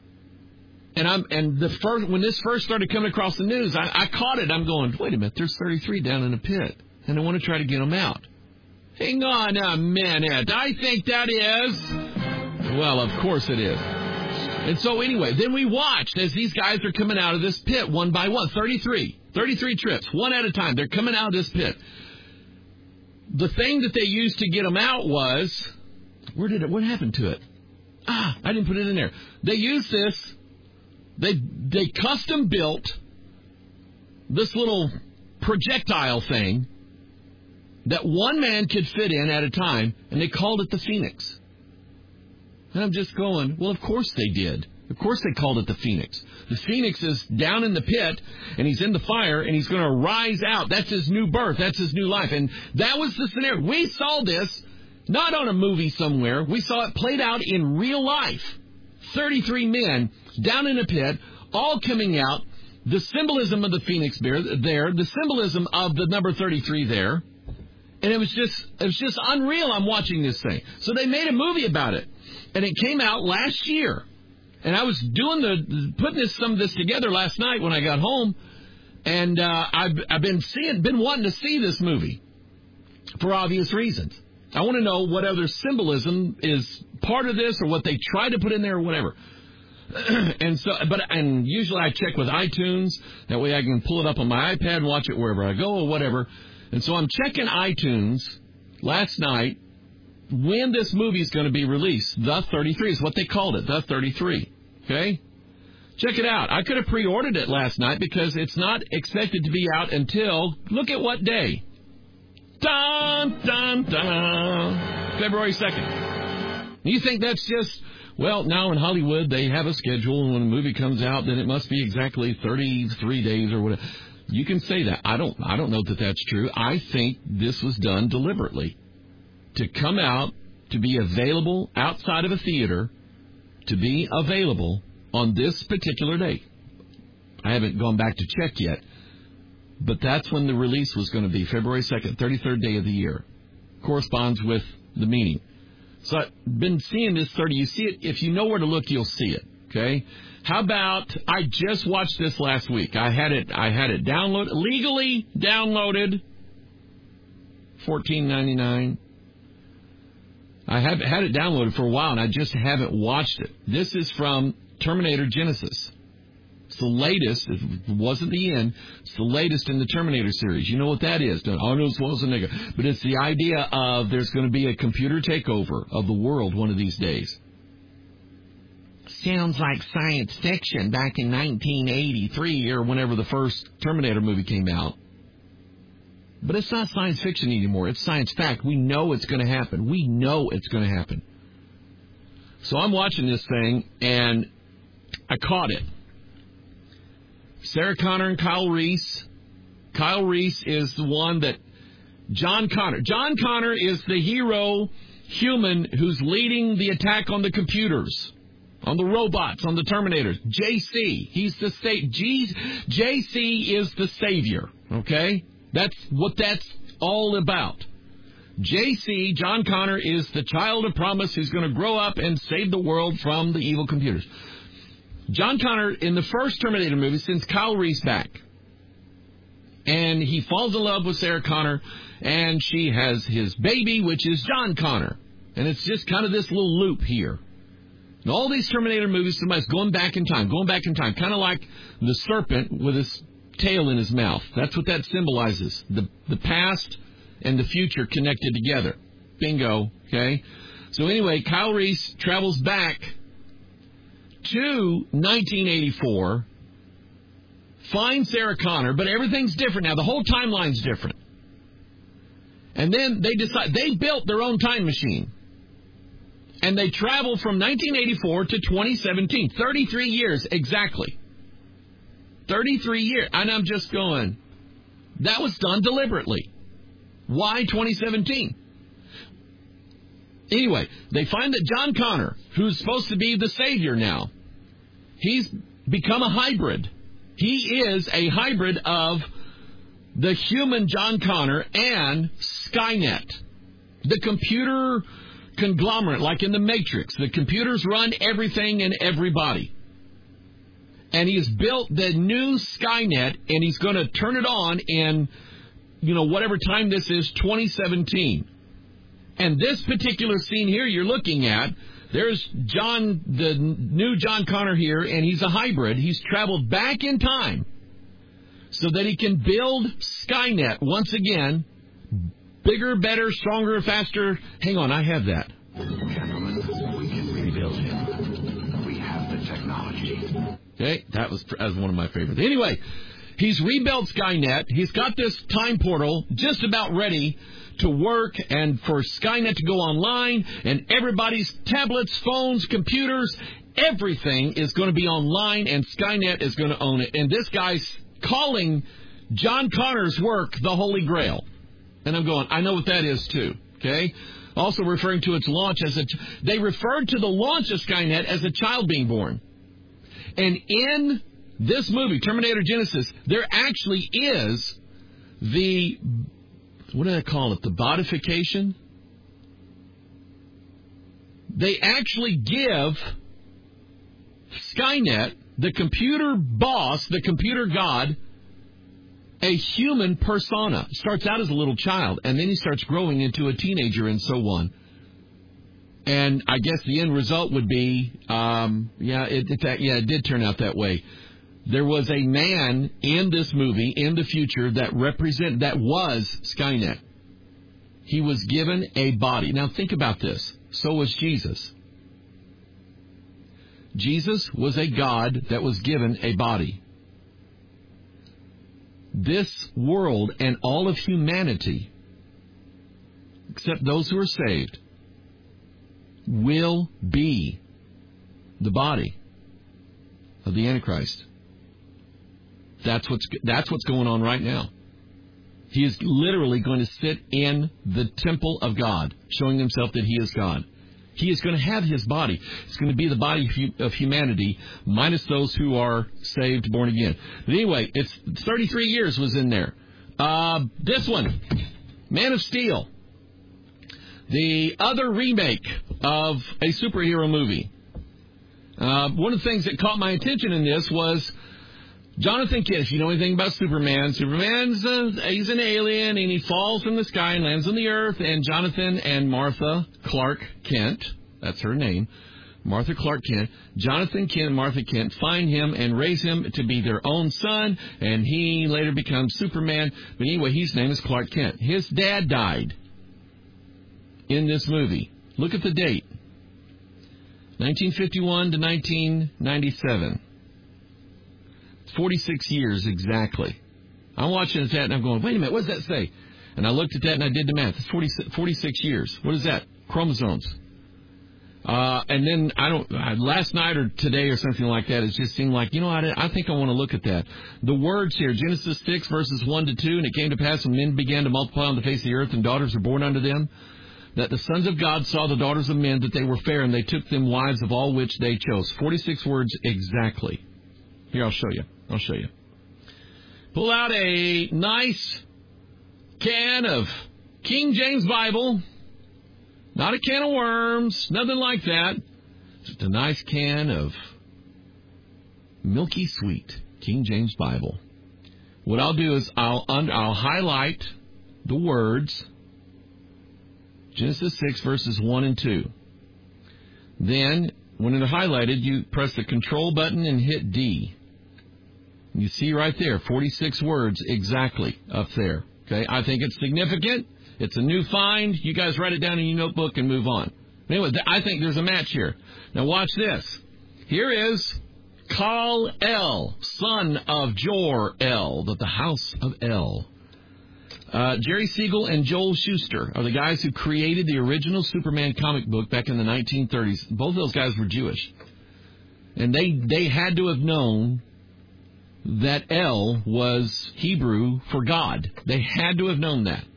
A: When this first started coming across the news, I caught it. I'm going, wait a minute, there's 33 down in a pit, and I want to try to get them out. Hang on a minute. I think that is. Well, of course it is. And so anyway, then we watched as these guys are coming out of this pit one by one. 33 trips, one at a time. They're coming out of this pit. The thing that they used to get them out was, what happened to it? I didn't put it in there. They used this. They custom built this little projectile thing that one man could fit in at a time, and they called it the Phoenix. And I'm just going, well, of course they did. Of course they called it the Phoenix. The Phoenix is down in the pit, and he's in the fire, and he's going to rise out. That's his new birth. That's his new life. And that was the scenario. We saw this not on a movie somewhere. We saw it played out in real life. 33 men down in a pit, all coming out. The symbolism of the Phoenix there, the symbolism of the number 33 there. And it was just unreal. I'm watching this thing. So they made a movie about it. And it came out last year. And I was putting some of this together last night when I got home. And I've been wanting to see this movie for obvious reasons. I want to know what other symbolism is part of this or what they try to put in there or whatever. And usually I check with iTunes. That way I can pull it up on my iPad and watch it wherever I go or whatever. And so I'm checking iTunes last night when this movie is going to be released. The 33 is what they called it, The 33. Okay? Check it out. I could have pre-ordered it last night because it's not expected to be out until, look at what day. Dun, dun, dun. February 2nd. You think that's just, well, now in Hollywood they have a schedule, and when a movie comes out, then it must be exactly 33 days or whatever. You can say that. I don't know that that's true. I think this was done deliberately to come out, to be available outside of a theater, to be available on this particular date. I haven't gone back to check yet, but that's when the release was going to be, February 2nd, 33rd day of the year. Corresponds with the meaning. So I've been seeing this 30. You see it, if you know where to look, you'll see it, okay? How about, I just watched this last week. I had it downloaded, legally downloaded, $14.99. I have had it downloaded for a while, and I just haven't watched it. This is from Terminator Genisys. It's the latest. It wasn't the end. It's the latest in the Terminator series. You know what that is? Arnold Schwarzenegger. But it's the idea of there's going to be a computer takeover of the world one of these days. Sounds like science fiction back in 1983 or whenever the first Terminator movie came out. But it's not science fiction anymore. It's science fact. We know it's going to happen. We know it's going to happen. So I'm watching this thing, and I caught it. Sarah Connor and Kyle Reese. Kyle Reese is the one that John Connor. John Connor is the hero human who's leading the attack on the computers, on the robots, on the Terminators. JC. He's the JC is the savior. Okay? That's what that's all about. JC, John Connor, is the child of promise who's going to grow up and save the world from the evil computers. John Connor, in the first Terminator movie, sends Kyle Reese back. And he falls in love with Sarah Connor, and she has his baby, which is John Connor. And it's just kind of this little loop here. In all these Terminator movies, somebody's going back in time, kind of like the serpent with his tail in his mouth. That's what that symbolizes, the past and the future connected together. Bingo, okay? So anyway, Kyle Reese travels back to 1984, finds Sarah Connor, but everything's different now. The whole timeline's different. And then they decide, they built their own time machine. And they travel from 1984 to 2017, 33 years exactly. 33 years. And I'm just going, that was done deliberately. Why 2017? Anyway, they find that John Connor, who's supposed to be the savior now, he's become a hybrid. He is a hybrid of the human John Connor and Skynet, the computer conglomerate, like in the Matrix. The computers run everything and everybody. And he's built the new Skynet, and he's going to turn it on in, whatever time this is, 2017. And this particular scene here you're looking at, there's John, the new John Connor here, and he's a hybrid. He's traveled back in time so that he can build Skynet once again. Bigger, better, stronger, faster. Hang on, I have that.
B: Gentlemen, we can rebuild him. We have the technology.
A: Okay, that was one of my favorites. Anyway, he's rebuilt Skynet. He's got this time portal just about ready to work and for Skynet to go online, and everybody's tablets, phones, computers, everything is going to be online, and Skynet is going to own it. And this guy's calling John Connor's work the Holy Grail. And I'm going, I know what that is too, okay? Also referring to its launch they referred to the launch of Skynet as a child being born. And in this movie, Terminator Genisys, there actually is what do they call it? The bodification? They actually give Skynet, the computer boss, the computer god, a human persona. Starts out as a little child, and then he starts growing into a teenager and so on. And I guess the end result would be, it did turn out that way. There was a man in this movie in the future that was Skynet. He was given a body. Now think about this. So was Jesus. Jesus was a God that was given a body. This world and all of humanity, except those who are saved, will be the body of the Antichrist. That's what's going on right now. He is literally going to sit in the temple of God, showing himself that he is God. He is going to have his body. It's going to be the body of humanity, minus those who are saved, born again. But anyway, it's 33 years was in there. This one, Man of Steel, the other remake of a superhero movie. One of the things that caught my attention in this was Jonathan Kent. If you know anything about Superman's he's an alien, and he falls from the sky and lands on the earth, and Jonathan and Martha Clark Kent, that's her name, Martha Clark Kent, Jonathan Kent and Martha Kent find him and raise him to be their own son, and he later becomes Superman. But anyway, his name is Clark Kent. His dad died in this movie. Look at the date. 1951 to 1997. 46 years exactly. I'm watching that and I'm going, wait a minute, what does that say? And I looked at that and I did the math. It's 46 years. What is that? Chromosomes. And then last night or today or something like that, it just seemed like, I think I want to look at that. The words here, Genesis 6 verses 1 to 2, and it came to pass when men began to multiply on the face of the earth and daughters were born unto them, that the sons of God saw the daughters of men that they were fair, and they took them wives of all which they chose. 46 words exactly. Here, I'll show you. Pull out a nice can of King James Bible. Not a can of worms, nothing like that. Just a nice can of milky sweet King James Bible. What I'll do is I'll highlight the words Genesis 6 verses 1 and 2. Then, when they're highlighted, you press the control button and hit D. You see right there, 46 words exactly up there. Okay, I think it's significant. It's a new find. You guys write it down in your notebook and move on. Anyway, I think there's a match here. Now watch this. Here is Kal-El, son of Jor-El, the house of El. Jerry Siegel and Joel Shuster are the guys who created the original Superman comic book back in the 1930s. Both of those guys were Jewish. And they had to have known that El was Hebrew for God. They had to have known that.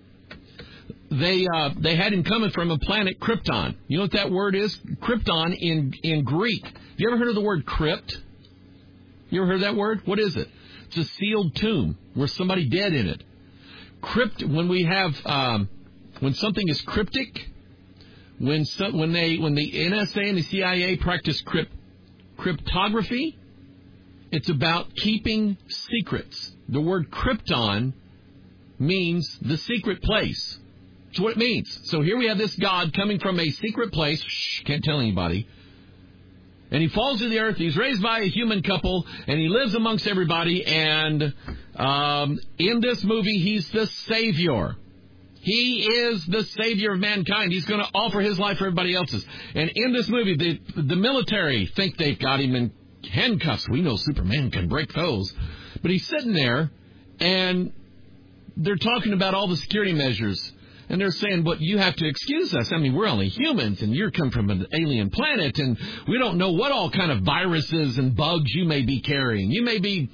A: They had him coming from a planet Krypton. You know what that word is? Krypton in Greek. Have you ever heard of the word crypt? You ever heard that word? What is it? It's a sealed tomb with somebody dead in it. When we have when something is cryptic, when the NSA and the CIA practice cryptography, it's about keeping secrets. The word Krypton means the secret place. That's what it means. So here we have this God coming from a secret place. Can't tell anybody. And he falls to the earth. He's raised by a human couple, and he lives amongst everybody. And in this movie, he's the Savior. He is the Savior of mankind. He's going to offer his life for everybody else's. And in this movie, the military think they've got him in handcuffs. We know Superman can break those. But he's sitting there, and they're talking about all the security measures. And they're saying, but you have to excuse us. I mean, we're only humans, and you're come from an alien planet, and we don't know what all kind of viruses and bugs you may be carrying. You may be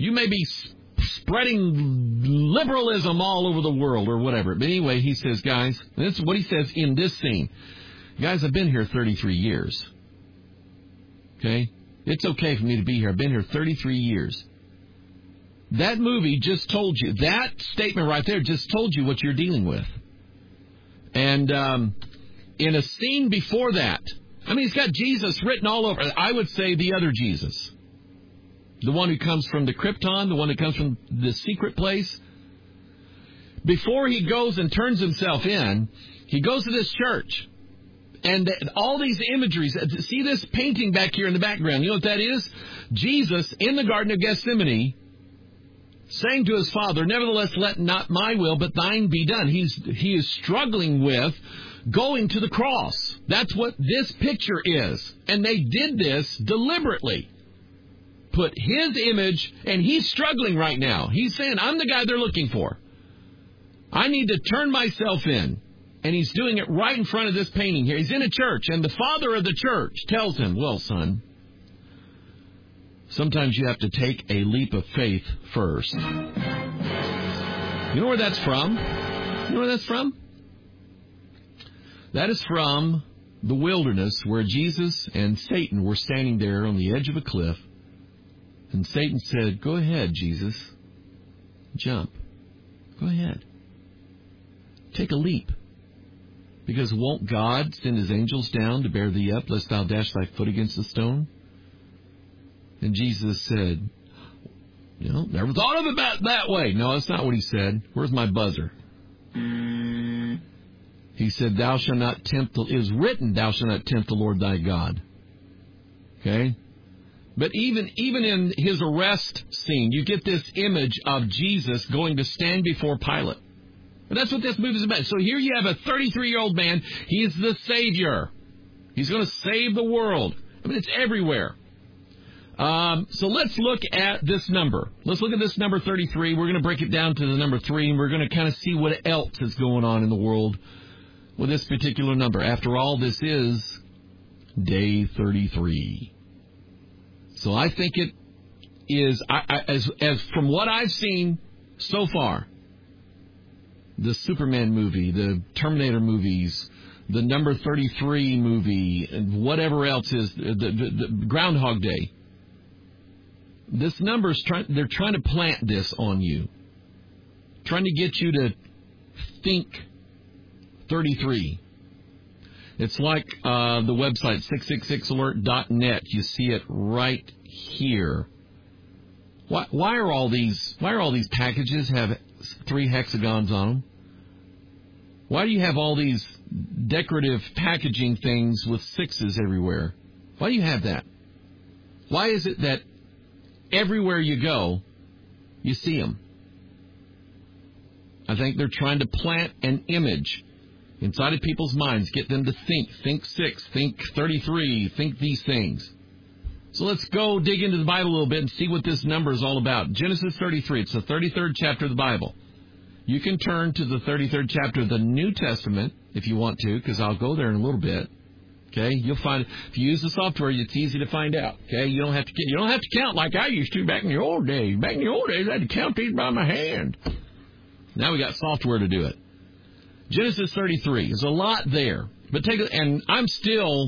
A: spreading liberalism all over the world or whatever. But anyway, he says, guys, and this is what he says in this scene. Guys, I've been here 33 years. Okay? It's okay for me to be here. I've been here 33 years. That movie just told you, that statement right there just told you what you're dealing with. And in a scene before that, I mean, he's got Jesus written all over. I would say the other Jesus. The one who comes from the Krypton, the one that comes from the secret place. Before he goes and turns himself in, he goes to this church. And all these imageries, see this painting back here in the background. You know what that is? Jesus in the Garden of Gethsemane saying to his Father, nevertheless, let not my will, but thine be done. He is struggling with going to the cross. That's what this picture is. And they did this deliberately. Put his image, and he's struggling right now. He's saying, I'm the guy they're looking for. I need to turn myself in. And he's doing it right in front of this painting here. He's in a church, and the father of the church tells him, well, son, sometimes you have to take a leap of faith first. You know where that's from? You know where that's from? That is from the wilderness where Jesus and Satan were standing there on the edge of a cliff. And Satan said, go ahead, Jesus. Jump. Go ahead. Take a leap. Because won't God send his angels down to bear thee up, lest thou dash thy foot against a stone? And Jesus said, never thought of it that way. No, that's not what he said. Where's my buzzer? He said, thou shalt not tempt, it is written, thou shalt not tempt the Lord thy God. Okay? But even in his arrest scene, you get this image of Jesus going to stand before Pilate. And that's what this movie is about. So here you have a 33-year-old man. He's the Savior. He's going to save the world. I mean, it's everywhere. So let's look at this number. Let's look at this number 33. We're going to break it down to the number 3, and we're going to kind of see what else is going on in the world with this particular number. After all, this is day 33. So I think it is, as from what I've seen so far, the Superman movie, the Terminator movies, the number 33 movie, and whatever else is, the Groundhog Day. This number's they're trying to plant this on you. Trying to get you to think 33. It's like the website 666alert.net. You see it right here. Why are all these packages have 3 hexagons on them? Why do you have all these decorative packaging things with 6s everywhere? Why do you have that? Why is it that everywhere you go, you see them? I think they're trying to plant an image inside of people's minds, get them to think 6, think 33, think these things. So let's go dig into the Bible a little bit and see what this number is all about. Genesis 33, it's the 33rd chapter of the Bible. You can turn to the 33rd chapter of the New Testament if you want to, because I'll go there in a little bit. Okay, you'll find if you use the software, it's easy to find out. Okay, you don't have to count like I used to back in the old days. Back in the old days, I had to count these by my hand. Now we got software to do it. Genesis 33. There's a lot there, but and I'm still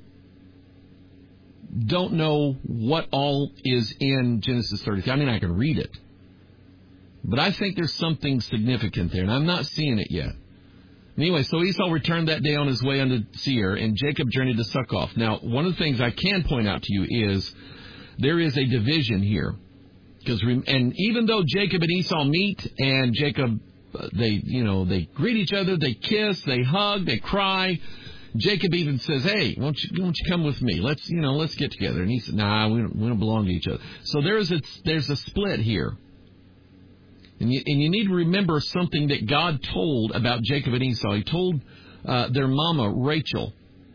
A: don't know what all is in Genesis 33. I mean, I can read it, but I think there's something significant there, and I'm not seeing it yet. Anyway, so Esau returned that day on his way unto Seir, and Jacob journeyed to Succoth. Now, one of the things I can point out to you is there is a division here, and even though Jacob and Esau meet, and Jacob, they greet each other, they kiss, they hug, they cry. Jacob even says, "Hey, won't you come with me? Let's get together." And he said, "Nah, we don't belong to each other." So there's a split here. And you need to remember something that God told about Jacob and Esau. He told their mama, Rachel,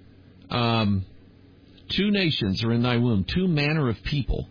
A: 2 nations are in thy womb, 2 manner of people.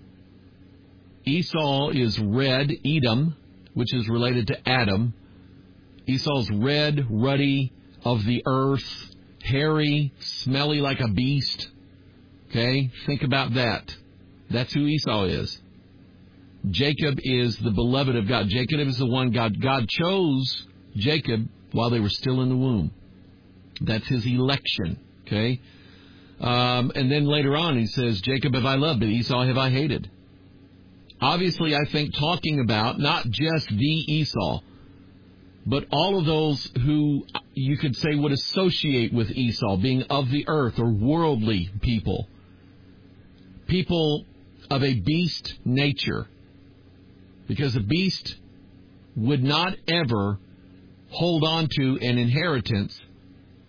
A: Esau is red, Edom, which is related to Adam. Esau's red, ruddy, of the earth, hairy, smelly like a beast. Okay? Think about that. That's who Esau is. Jacob is the beloved of God. Jacob is the one God chose Jacob while they were still in the womb. That's his election. Okay? And then later on he says, Jacob have I loved, but Esau have I hated. Obviously, I think talking about not just the Esau, but all of those who you could say would associate with Esau, being of the earth or worldly people. People of a beast nature. Because a beast would not ever hold on to an inheritance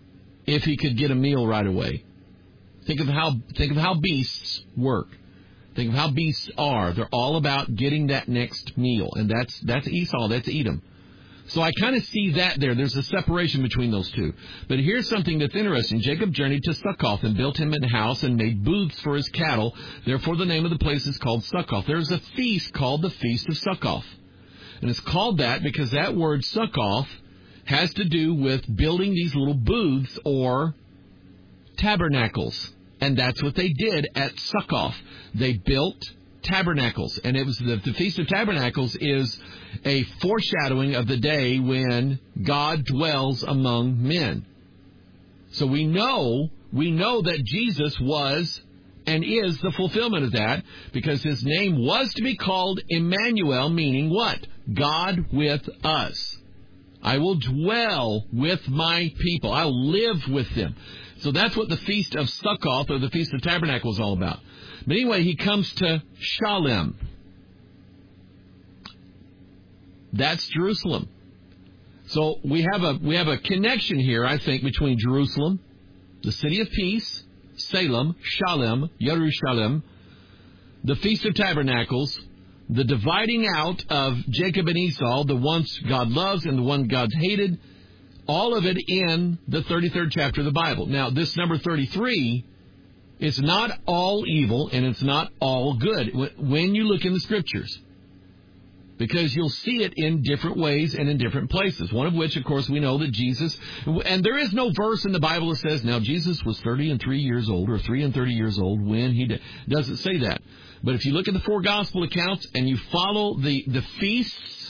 A: if he could get a meal right away. Think of how beasts work. Think of how beasts are. They're all about getting that next meal, and that's Esau, that's Edom. So I kind of see that there. There's a separation between those two. But here's something that's interesting. Jacob journeyed to Succoth and built him a house and made booths for his cattle. Therefore, the name of the place is called Succoth. There's a feast called the Feast of Succoth. And it's called that because that word Succoth has to do with building these little booths or tabernacles. And that's what they did at Succoth. They built tabernacles. And it was the Feast of Tabernacles is a foreshadowing of the day when God dwells among men. So we know that Jesus was and is the fulfillment of that, because his name was to be called Emmanuel, meaning what? God with us. I will dwell with my people. I'll live with them. So that's what the Feast of Succoth, or the Feast of Tabernacles, is all about. But anyway, he comes to Shalem. That's Jerusalem. So we have a connection here, I think, between Jerusalem, the city of peace, Salem, Shalem, Jerusalem, the Feast of Tabernacles, the dividing out of Jacob and Esau, the ones God loves and the one God's hated, all of it in the 33rd chapter of the Bible. Now, this number 33 is not all evil and it's not all good when you look in the Scriptures, because you'll see it in different ways and in different places. One of which, of course, we know that Jesus, and there is no verse in the Bible that says, now Jesus was 30 and 3 years old or 3 and 30 years old when he did. It doesn't say that. But if you look at the four gospel accounts and you follow the feasts,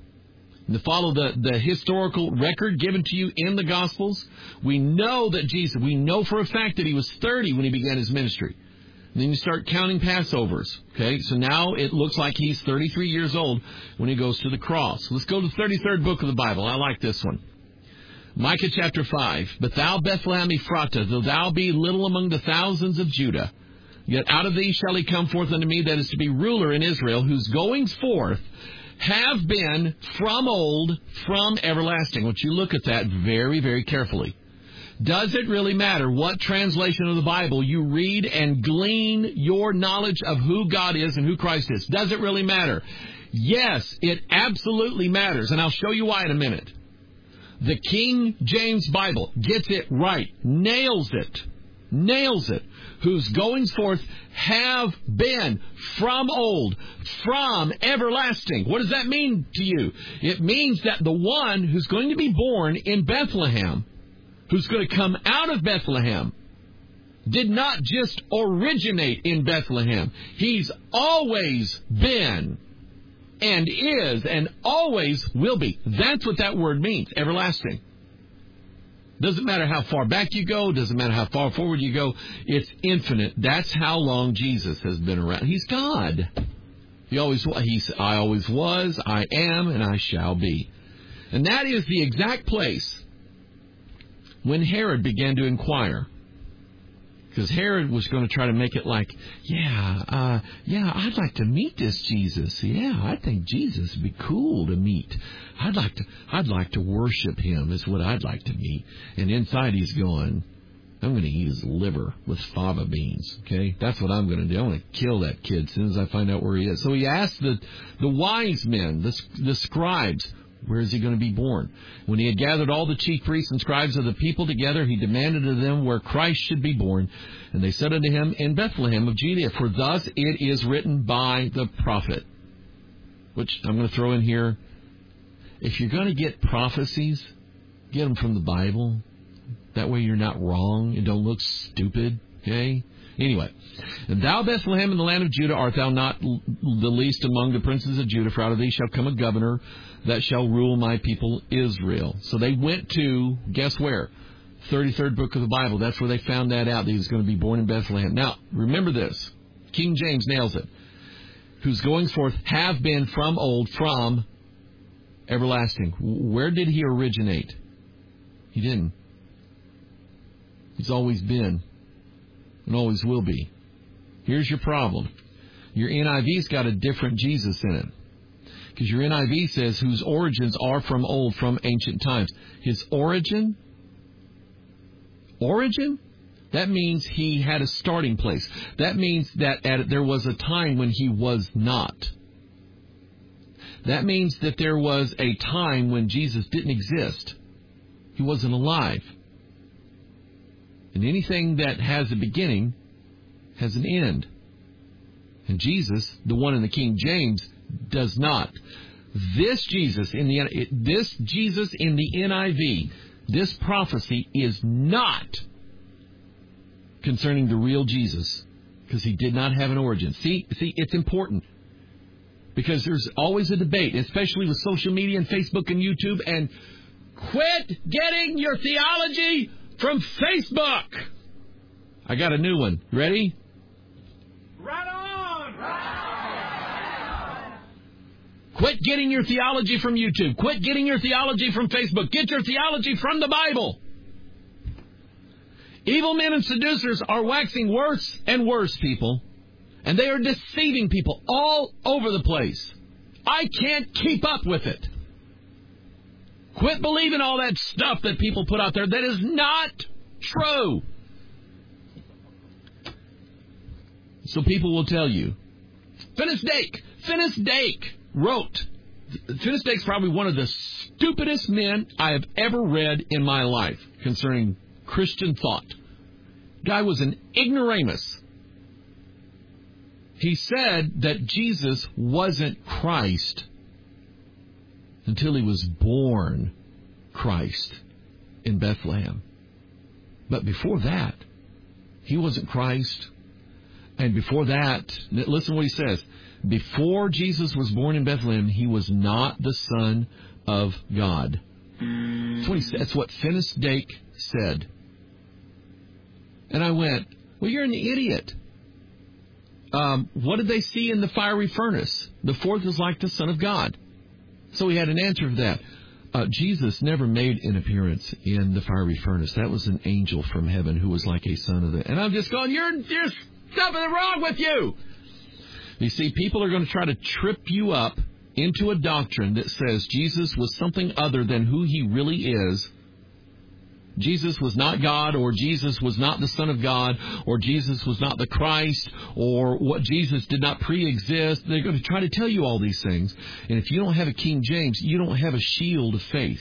A: and follow the historical record given to you in the Gospels, we know that Jesus, we know for a fact that he was 30 when he began his ministry. And then you start counting Passovers. Okay, so now it looks like he's 33 years old when he goes to the cross. Let's go to the 33rd book of the Bible. I like this one. Micah chapter 5. But thou, Bethlehem Ephratah, though thou be little among the thousands of Judah, yet out of thee shall he come forth unto me that is to be ruler in Israel, whose goings forth have been from old, from everlasting. I want you to look at that very, very carefully. Does it really matter what translation of the Bible you read and glean your knowledge of who God is and who Christ is? Does it really matter? Yes, it absolutely matters, and I'll show you why in a minute. The King James Bible gets it right, nails it, whose goings forth have been from old, from everlasting. What does that mean to you? It means that the one who's going to be born in Bethlehem, who's going to come out of Bethlehem, did not just originate in Bethlehem. He's always been and is and always will be. That's what that word means, everlasting. Doesn't matter how far back you go. Doesn't matter how far forward you go. It's infinite. That's how long Jesus has been around. He's God. I always was, I am, and I shall be. And that is the exact place when Herod began to inquire. Because Herod was going to try to make it like, I'd like to meet this Jesus. Yeah, I think Jesus would be cool to meet. I'd like to worship him is what I'd like to meet. And inside he's going, I'm going to eat his liver with fava beans. Okay, that's what I'm going to do. I'm going to kill that kid as soon as I find out where he is. So he asked the wise men, the scribes, where is he going to be born? When he had gathered all the chief priests and scribes of the people together, he demanded of them where Christ should be born. And they said unto him, in Bethlehem of Judea, for thus it is written by the prophet. Which I'm going to throw in here. If you're going to get prophecies, get them from the Bible. That way you're not wrong and don't look stupid. Okay? Anyway, and thou, Bethlehem, in the land of Judah, art thou not the least among the princes of Judah, for out of thee shall come a governor that shall rule my people Israel. So they went to, guess where? 33rd book of the Bible. That's where they found that out, that he was going to be born in Bethlehem. Now, remember this. King James nails it. Whose goings forth have been from old, from everlasting. Where did he originate? He didn't. He's always been and always will be. Here's your problem. Your NIV's got a different Jesus in it. Because your NIV says, whose origins are from old, from ancient times. His origin origin, that means he had a starting place. That means that there was a time when he was not. That means that there was a time when Jesus didn't exist. He wasn't alive. And anything that has a beginning has an end. And Jesus, the one in the King James, does not. This Jesus in the NIV, this prophecy is not concerning the real Jesus, because he did not have an origin. See, it's important, because there's always a debate, especially with social media and Facebook and YouTube, and quit getting your theology from Facebook. I got a new one. Ready?
C: Right on! Right on!
A: Quit getting your theology from YouTube. Quit getting your theology from Facebook. Get your theology from the Bible. Evil men and seducers are waxing worse and worse, people. And they are deceiving people all over the place. I can't keep up with it. Quit believing all that stuff that people put out there that is not true. So people will tell you. Finis Dake wrote. Finis Dake's probably one of the stupidest men I have ever read in my life concerning Christian thought. Guy was an ignoramus. He said that Jesus wasn't Christ until he was born Christ in Bethlehem. But before that, he wasn't Christ. And before that, listen to what he says. Before Jesus was born in Bethlehem, he was not the Son of God. That's what Finis Dake said. And I went, well, you're an idiot. What did they see in the fiery furnace? The fourth is like the Son of God. So he had an answer for that. Jesus never made an appearance in the fiery furnace. That was an angel from heaven who was like a son of the... And I'm just going, there's something wrong with you. You see, people are going to try to trip you up into a doctrine that says Jesus was something other than who he really is. Jesus was not God, or Jesus was not the Son of God, or Jesus was not the Christ, or what Jesus did not pre-exist. They're going to try to tell you all these things. And if you don't have a King James, you don't have a shield of faith.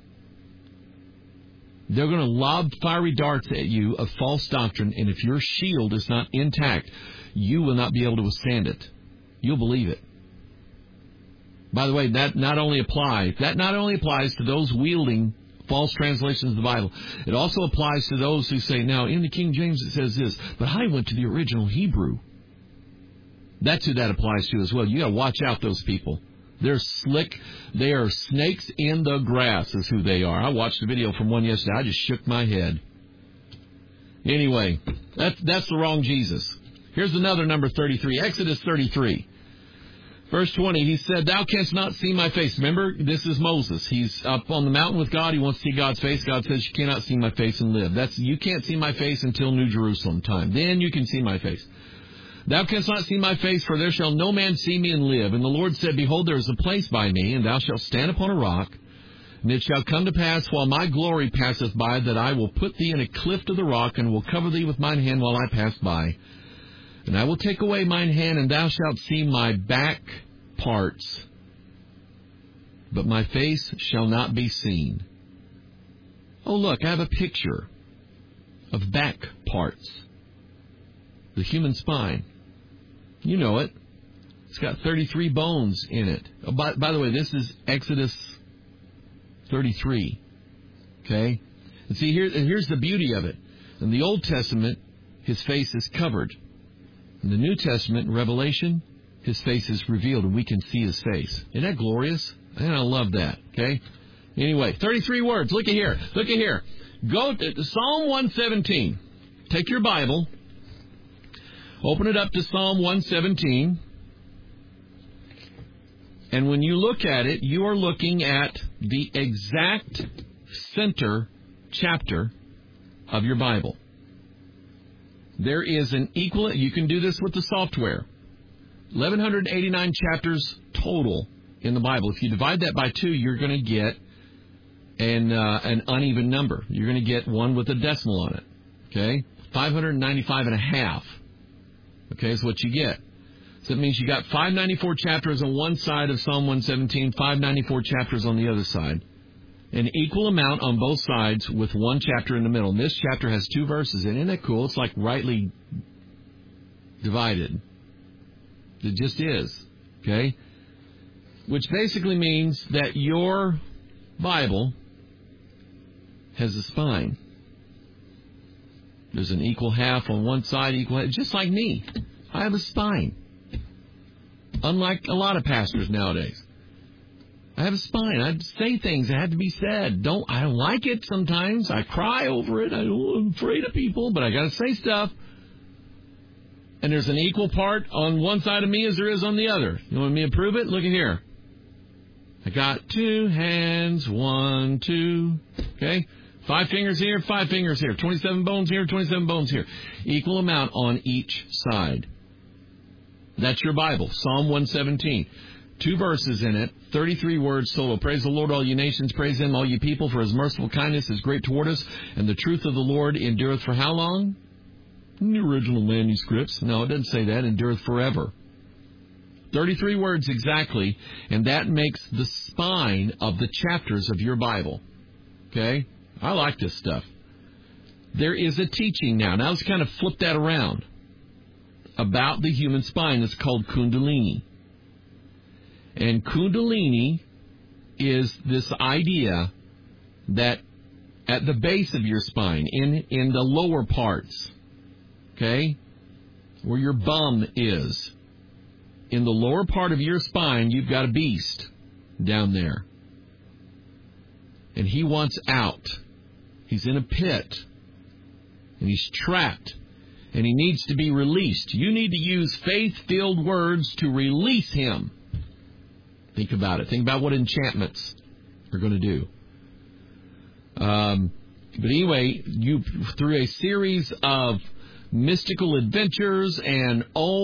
A: They're going to lob fiery darts at you of false doctrine, and if your shield is not intact, you will not be able to withstand it. You'll believe it. By the way, that not only applies to those wielding false translations of the Bible. It also applies to those who say, now, in the King James it says this, but I went to the original Hebrew. That's who that applies to as well. You got to watch out, those people. They're slick. They are snakes in the grass is who they are. I watched a video from one yesterday. I just shook my head. Anyway, that's the wrong Jesus. Here's another number 33, Exodus 33. Verse 20, he said, thou canst not see my face. Remember, this is Moses. He's up on the mountain with God. He wants to see God's face. God says, you cannot see my face and live. You can't see my face until New Jerusalem time. Then you can see my face. Thou canst not see my face, for there shall no man see me and live. And the Lord said, behold, there is a place by me, and thou shalt stand upon a rock. And it shall come to pass, while my glory passeth by, that I will put thee in a clift of the rock, and will cover thee with mine hand while I pass by. And I will take away mine hand, and thou shalt see my back parts, but my face shall not be seen. Oh, look, I have a picture of back parts. The human spine. You know it. It's got 33 bones in it. Oh, by the way, this is Exodus 33. Okay? And see, here's the beauty of it. In the Old Testament, his face is covered. In the New Testament, in Revelation, his face is revealed and we can see his face. Isn't that glorious? And I love that. Okay? Anyway, 33 words. Look at here. Look at here. Go to Psalm 117. Take your Bible. Open it up to Psalm 117. And when you look at it, you are looking at the exact center chapter of your Bible. There is an equal... You can do this with the software. 1,189 chapters total in the Bible. If you divide that by 2, you're going to get and an uneven number. You're going to get one with a decimal on it. Okay? 595 and a half. Okay, is what you get. So that means you got 594 chapters on one side of Psalm 117, 594 chapters on the other side. An equal amount on both sides with one chapter in the middle. And this chapter has 2 verses. And isn't that cool? It's like rightly divided. It just is. Okay? Which basically means that your Bible has a spine. There's an equal half on one side, equal half. Just like me. I have a spine. Unlike a lot of pastors nowadays. I have a spine. I say things that have to be said. I don't like it sometimes. I cry over it. I'm afraid of people, but I got to say stuff. And there's an equal part on one side of me as there is on the other. You want me to prove it? Look at here. I got 2 hands, 1, 2. Okay? 5 fingers here, 5 fingers here. 27 bones here, 27 bones here. Equal amount on each side. That's your Bible. Psalm 117. 2 verses in it, 33 words solo. Praise the Lord, all you nations. Praise Him, all you people, for His merciful kindness is great toward us. And the truth of the Lord endureth for how long? In the original manuscripts. No, it doesn't say that. Endureth forever. 33 words exactly. And that makes the spine of the chapters of your Bible. Okay? I like this stuff. There is a teaching now. Now let's kind of flip that around. About the human spine. It's called Kundalini. And Kundalini is this idea that at the base of your spine, in the lower parts, okay, where your bum is, in the lower part of your spine, you've got a beast down there. And he wants out. He's in a pit. And he's trapped. And he needs to be released. You need to use faith-filled words to release him. Think about it. Think about what enchantments are going to do. But anyway, you through a series of mystical adventures and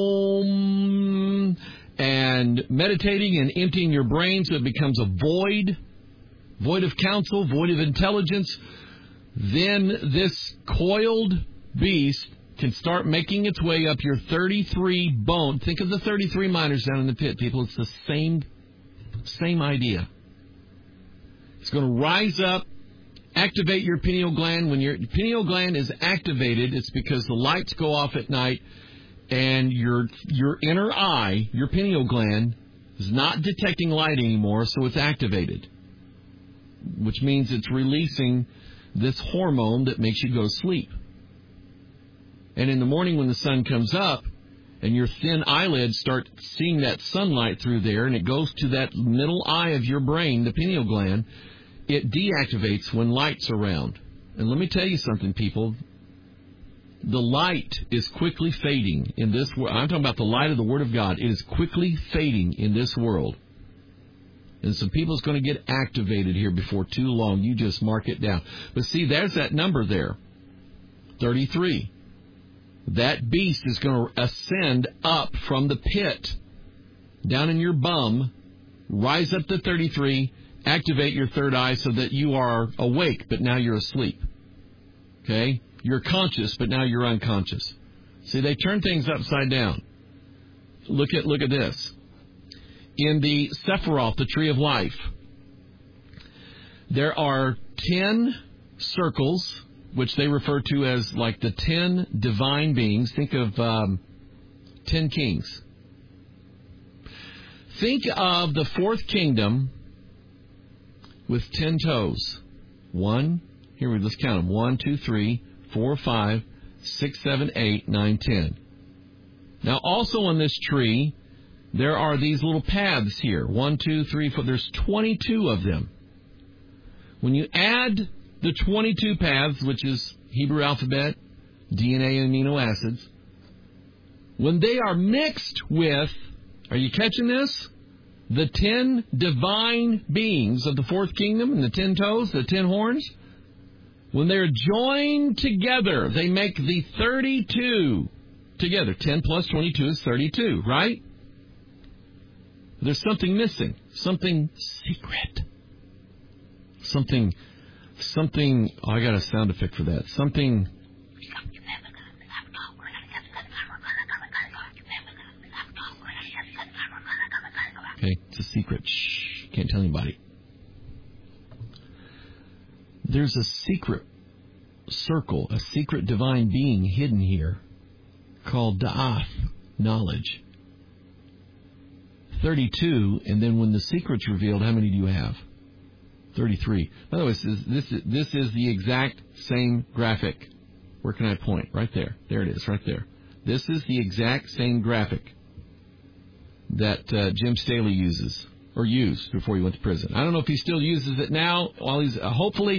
A: and meditating and emptying your brain so it becomes a void of counsel, void of intelligence, then this coiled beast can start making its way up your 33 bone. Think of the 33 miners down in the pit, people. It's the same idea. It's going to rise up, activate your pineal gland. When your pineal gland is activated, it's because the lights go off at night and your inner eye, your pineal gland, is not detecting light anymore, so it's activated. Which means it's releasing this hormone that makes you go to sleep. And in the morning when the sun comes up and your thin eyelids start seeing that sunlight through there and it goes to that middle eye of your brain, the pineal gland, it deactivates when light's around. And let me tell you something, people. The light is quickly fading in this world. I'm talking about the light of the Word of God. It is quickly fading in this world. And some people's going to get activated here before too long. You just mark it down. But see, there's that number there. 33. That beast is going to ascend up from the pit down in your bum, rise up to 33, activate your third eye so that you are awake, but now you're asleep. Okay? You're conscious, but now you're unconscious. See, they turn things upside down. Look at this. In the Sephiroth, the tree of life, there are 10 circles, which they refer to as like the 10 divine beings. Think of 10 kings. Think of the fourth kingdom with 10 toes. Let's count them. 1, 2, 3, 4, 5, 6, 7, 8, 9, 10. Now, also on this tree, there are these little paths here. 1, 2, 3, 4. There's 22 of them. When you add the 22 paths, which is Hebrew alphabet, DNA, and amino acids, when they are mixed with, are you catching this? The 10 divine beings of the fourth kingdom and the 10 toes, the 10 horns, when they're joined together, they make the 32 together. 10 plus 22 is 32, right? There's something missing, something secret. Something, I got a sound effect for that. Something. Okay, it's a secret. Shh, can't tell anybody. There's a secret circle, a secret divine being hidden here called Da'ath, knowledge. 32, and then when the secret's revealed, how many do you have? 33. By the way, this is the exact same graphic. Where can I point? Right there. There it is, right there. This is the exact same graphic that Jim Staley uses, or used before he went to prison. I don't know if he still uses it now, while he's, hopefully,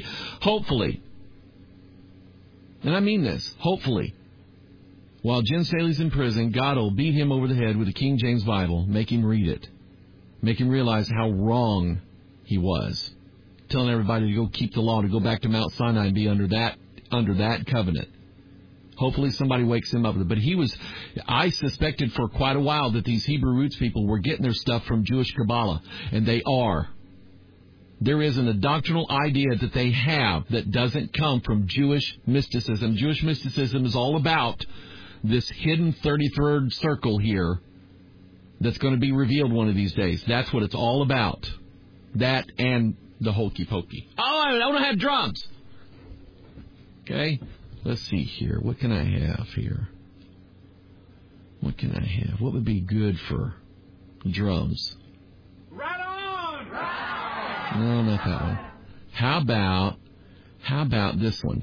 A: and I mean this, hopefully, while Jim Staley's in prison, God will beat him over the head with the King James Bible, make him read it, make him realize how wrong he was, telling everybody to go keep the law, to go back to Mount Sinai and be under that covenant. Hopefully somebody wakes him up. But I suspected for quite a while that these Hebrew roots people were getting their stuff from Jewish Kabbalah, and they are. There isn't a doctrinal idea that they have that doesn't come from Jewish mysticism. Jewish mysticism is all about this hidden 33rd circle here that's going to be revealed one of these days. That's what it's all about. That and the hokey pokey. Oh, I don't have drums. Okay, let's see here. What can I have here? What can I have? What would be good for drums?
C: Right on! Right.
A: No, not that one. How about this one?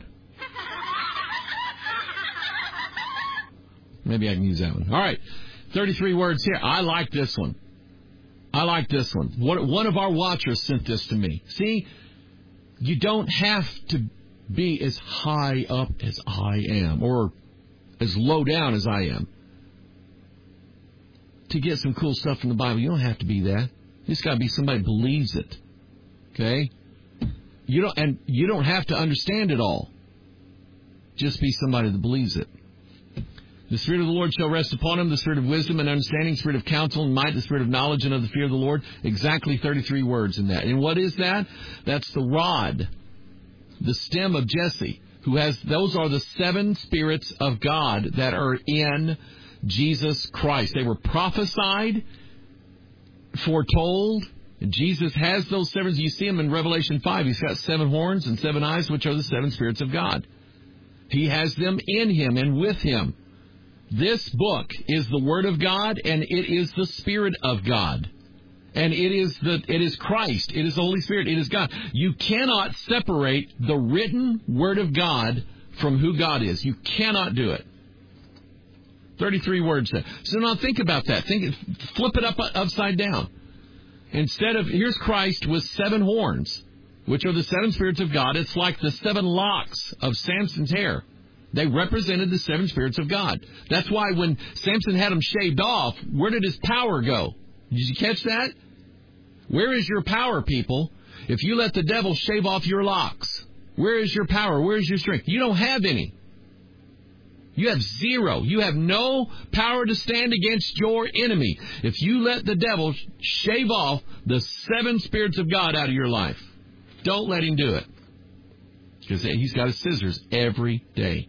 A: Maybe I can use that one. All right, 33 words here. I like this one. One of our watchers sent this to me. See, you don't have to be as high up as I am, or as low down as I am, to get some cool stuff in the Bible. You don't have to be that. You just got to be somebody who believes it. Okay? You don't have to understand it all. Just be somebody that believes it. The Spirit of the Lord shall rest upon him, the Spirit of wisdom and understanding, Spirit of counsel and might, the Spirit of knowledge and of the fear of the Lord. Exactly 33 words in that. And what is that? That's the rod, the stem of Jesse, those are the 7 spirits of God that are in Jesus Christ. They were prophesied, foretold. And Jesus has those 7. You see them in Revelation 5. He's got 7 horns and 7 eyes, which are the 7 spirits of God. He has them in him and with him. This book is the Word of God, and it is the Spirit of God. And it is Christ. It is the Holy Spirit. It is God. You cannot separate the written Word of God from who God is. You cannot do it. 33 words there. So now think about that. Flip it upside down. Instead of, here's Christ with 7 horns, which are the 7 spirits of God. It's like the 7 locks of Samson's hair. They represented the 7 spirits of God. That's why when Samson had them shaved off, where did his power go? Did you catch that? Where is your power, people? If you let the devil shave off your locks, where is your power? Where is your strength? You don't have any. You have 0. You have no power to stand against your enemy if you let the devil shave off the 7 spirits of God out of your life. Don't let him do it. Because he's got his scissors every day.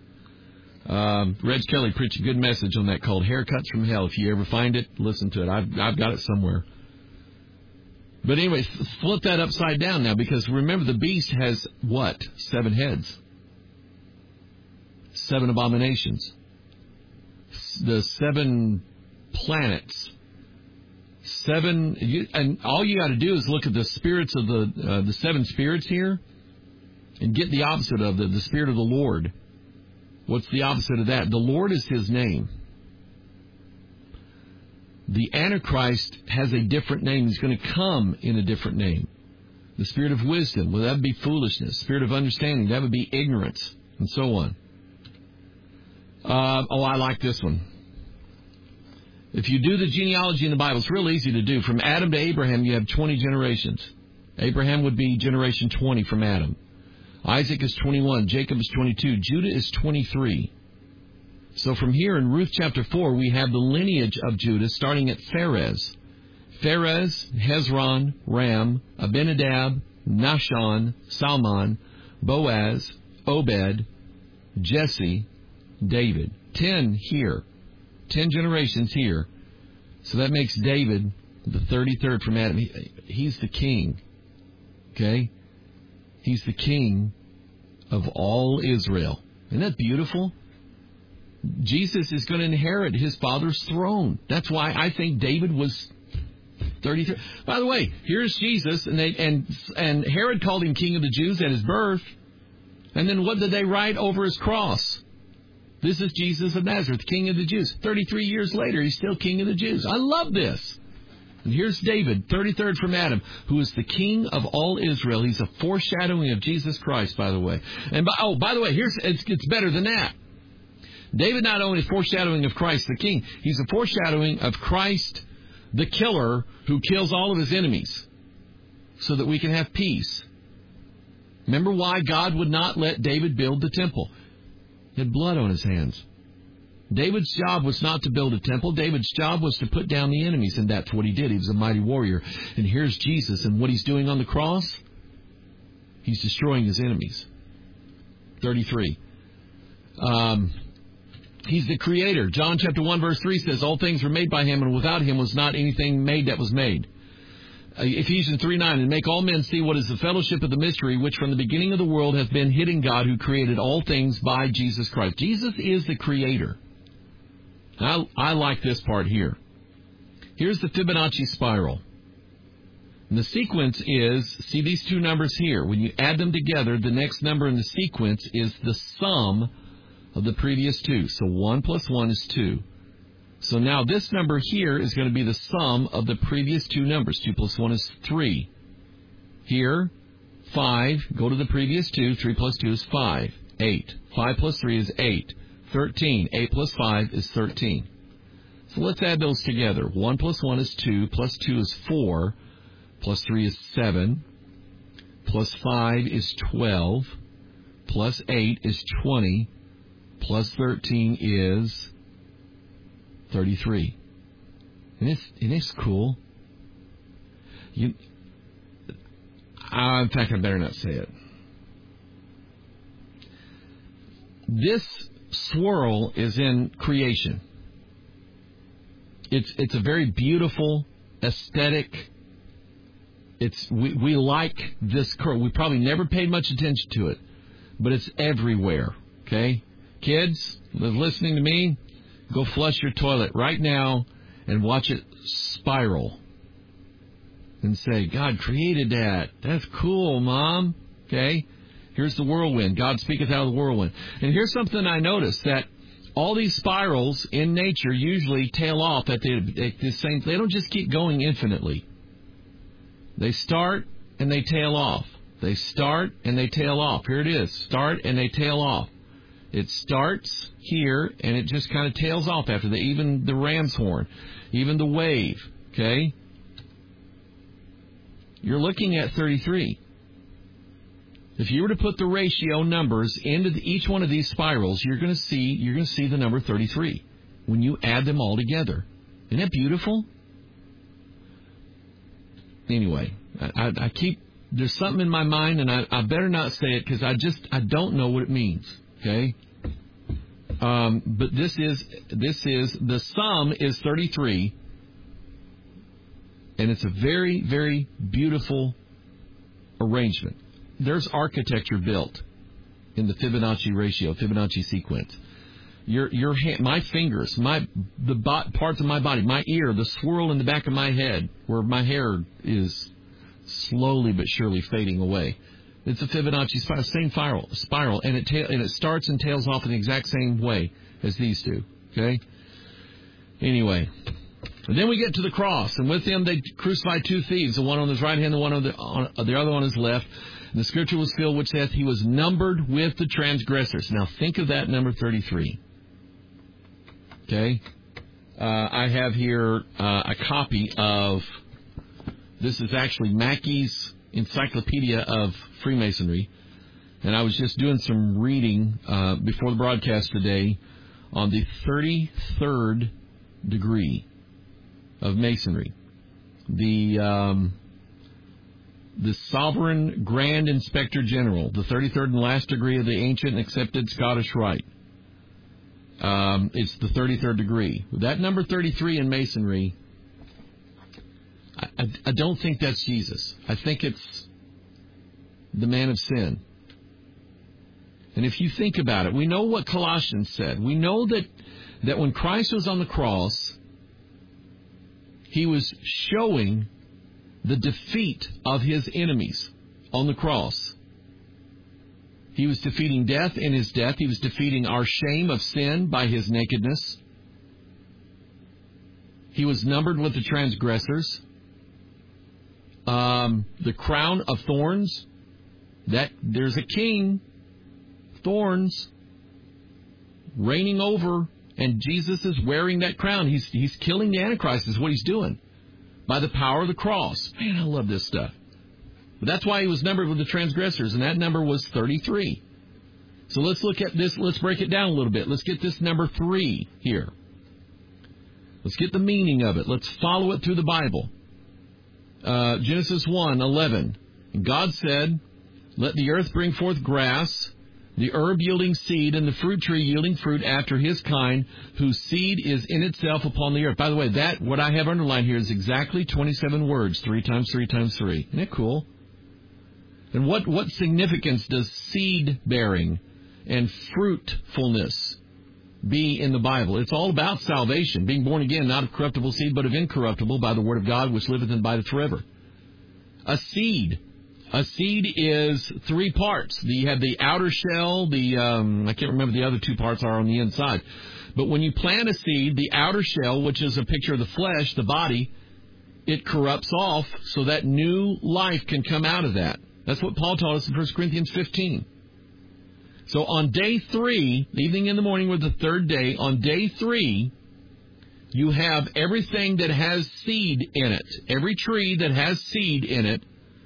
A: Reg Kelly preached a good message on that called Haircuts from Hell. If you ever find it, listen to it. I've got it somewhere. But anyway, flip that upside down now, because remember the beast has what? 7 heads. 7 abominations. The 7 planets. 7, and all you got to do is look at the spirits of the 7 spirits here and get the opposite of the Spirit of the Lord. What's the opposite of that? The Lord is his name. The Antichrist has a different name. He's going to come in a different name. The spirit of wisdom, well, that would be foolishness. Spirit of understanding, that would be ignorance, and so on. I like this one. If you do the genealogy in the Bible, it's real easy to do. From Adam to Abraham, you have 20 generations. Abraham would be generation 20 from Adam. Isaac is 21. Jacob is 22. Judah is 23. So from here in Ruth chapter 4, we have the lineage of Judah starting at Pharez. Pharez, Hezron, Ram, Abinadab, Nahshon, Salmon, Boaz, Obed, Jesse, David. 10 here. 10 generations here. So that makes David the 33rd from Adam. He's the king. Okay? He's the king of all Israel. Isn't that beautiful? Jesus is going to inherit his father's throne. That's why I think David was 33. By the way, here's Jesus, and Herod called him king of the Jews at his birth. And then what did they write over his cross? This is Jesus of Nazareth, king of the Jews. 33 years later, he's still king of the Jews. I love this. And here's David, 33rd from Adam, who is the king of all Israel. He's a foreshadowing of Jesus Christ, by the way. And by the way, it's better than that. David not only is foreshadowing of Christ the king, he's a foreshadowing of Christ the killer who kills all of his enemies so that we can have peace. Remember why God would not let David build the temple? He had blood on his hands. David's job was not to build a temple. David's job was to put down the enemies, and that's what he did. He was a mighty warrior. And here's Jesus, and what he's doing on the cross, he's destroying his enemies. 33. He's the creator. John chapter 1 verse 3 says, all things were made by him, and without him was not anything made that was made. Ephesians 3:9, and make all men see what is the fellowship of the mystery, which from the beginning of the world hath been hid in God, who created all things by Jesus Christ. Jesus is the creator. I like this part here. Here's the Fibonacci spiral. And the sequence is, see these two numbers here. When you add them together, the next number in the sequence is the sum of the previous two. So 1 plus 1 is 2. So now this number here is going to be the sum of the previous two numbers. 2 plus 1 is 3. Here, 5. Go to the previous 2. 3 plus 2 is 5. 8. 5 plus 3 is 8. 13. 8 plus 5 is 13. So let's add those together. 1 plus 1 is 2. Plus 2 is 4. Plus 3 is 7. Plus 5 is 12. Plus 8 is 20. Plus 13 is 33. And it's cool. In fact, I better not say it. This swirl is in creation. It's a very beautiful, aesthetic. We like this curl. We probably never paid much attention to it, but it's everywhere. Okay, kids listening to me, go flush your toilet right now and watch it spiral. And say, God created that. That's cool, Mom. Okay? Here's the whirlwind. God speaketh out of the whirlwind. And here's something I noticed, that all these spirals in nature usually tail off at the same. They don't just keep going infinitely. They start and they tail off. They start and they tail off. Here it is. Start and they tail off. It starts here, and it just kind of tails off after even the ram's horn, even the wave, okay? You're looking at 33. If you were to put the ratio numbers into each one of these spirals, you're going to see the number 33 when you add them all together. Isn't that beautiful? Anyway, there's something in my mind, and I better not say it because I don't know what it means. Okay, but this is the sum is 33, and it's a very, very beautiful arrangement. There's architecture built in the Fibonacci ratio, Fibonacci sequence. Your hand, my fingers, parts of my body, my ear, the swirl in the back of my head, where my hair is slowly but surely fading away. It's a Fibonacci spiral, same spiral, and it starts and tails off in the exact same way as these two. Okay. Anyway, and then we get to the cross, and with him they crucified two thieves, the one on his right hand, the one on the other on his left. And the scripture was filled, which saith, he was numbered with the transgressors. Now think of that number 33. Okay, I have here a copy of. This is actually Mackey's Encyclopedia of Freemasonry, and I was just doing some reading before the broadcast today on the 33rd degree of Masonry. The the Sovereign Grand Inspector General, the 33rd and last degree of the ancient and accepted Scottish Rite. It's the 33rd degree. That number 33 in Masonry, I don't think that's Jesus. I think it's the man of sin. And if you think about it, we know what Colossians said. We know that when Christ was on the cross, he was showing the defeat of his enemies on the cross. He was defeating death in his death. He was defeating our shame of sin by his nakedness. He was numbered with the transgressors. The crown of thorns, that there's a king, thorns, reigning over, and Jesus is wearing that crown. He's killing the Antichrist is what he's doing by the power of the cross. Man, I love this stuff. But that's why he was numbered with the transgressors, and that number was 33. So let's look at this. Let's break it down a little bit. Let's get this number 3 here. Let's get the meaning of it. Let's follow it through the Bible. Genesis 1:11. God said, "Let the earth bring forth grass, the herb yielding seed, and the fruit tree yielding fruit after his kind, whose seed is in itself upon the earth." By the way, what I have underlined here is exactly 27 words, 3 times 3 times 3. Isn't that cool? And what significance does seed bearing and fruitfulness be in the Bible? It's all about salvation, being born again, not of corruptible seed, but of incorruptible, by the word of God, which liveth and abideth forever. A seed is 3 parts. You have the outer shell, I can't remember the other 2 parts are on the inside. But when you plant a seed, the outer shell, which is a picture of the flesh, the body, it corrupts off so that new life can come out of that. That's what Paul taught us in 1 Corinthians 15. So on day 3, the evening and the morning were the 3rd day. On day 3, you have everything that has seed in it. Every tree that has seed in it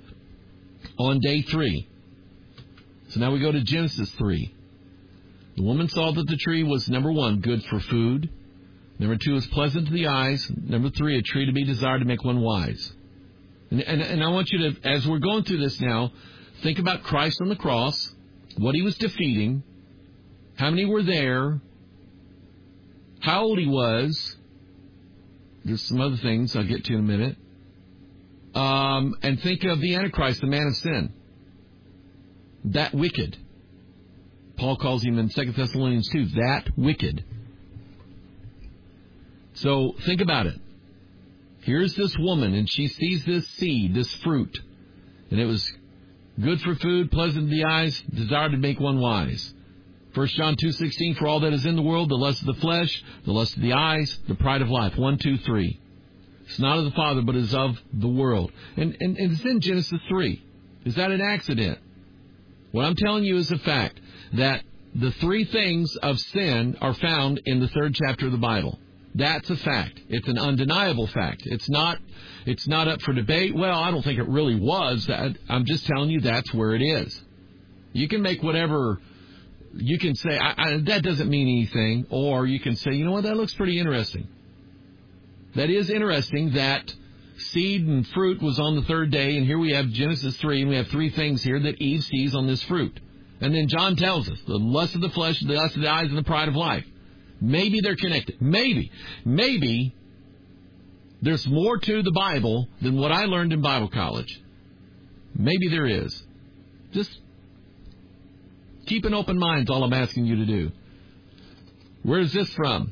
A: on day 3. So now we go to Genesis 3. The woman saw that the tree was, number 1, good for food. Number 2, is pleasant to the eyes. Number 3, a tree to be desired to make one wise. And I want you to, as we're going through this now, think about Christ on the cross, what he was defeating, how many were there, how old he was. There's some other things I'll get to in a minute. And think of the Antichrist, the man of sin. That wicked. Paul calls him in 2 Thessalonians 2, that wicked. So think about it. Here's this woman, and she sees this seed, this fruit. And it was good for food, pleasant to the eyes, desired to make one wise. 1 John 2:16, for all that is in the world, the lust of the flesh, the lust of the eyes, the pride of life. 1, 2, 3. It's not of the Father, but is of the world. And it's in Genesis 3. Is that an accident? What I'm telling you is a fact, that the 3 things of sin are found in the 3rd chapter of the Bible. That's a fact. It's an undeniable fact. It's not up for debate. Well, I don't think it really was. I'm just telling you that's where it is. You can make whatever, you can say, that doesn't mean anything, or you can say, you know what, that looks pretty interesting. That is interesting that seed and fruit was on the 3rd day, and here we have Genesis 3, and we have 3 things here that Eve sees on this fruit. And then John tells us, the lust of the flesh, the lust of the eyes, and the pride of life. Maybe they're connected. Maybe there's more to the Bible than what I learned in Bible college. Maybe there is. Just keep an open mind is all I'm asking you to do. Where is this from?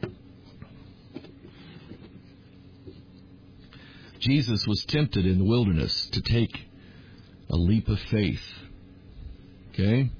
A: Jesus was tempted in the wilderness to take a leap of faith. Okay?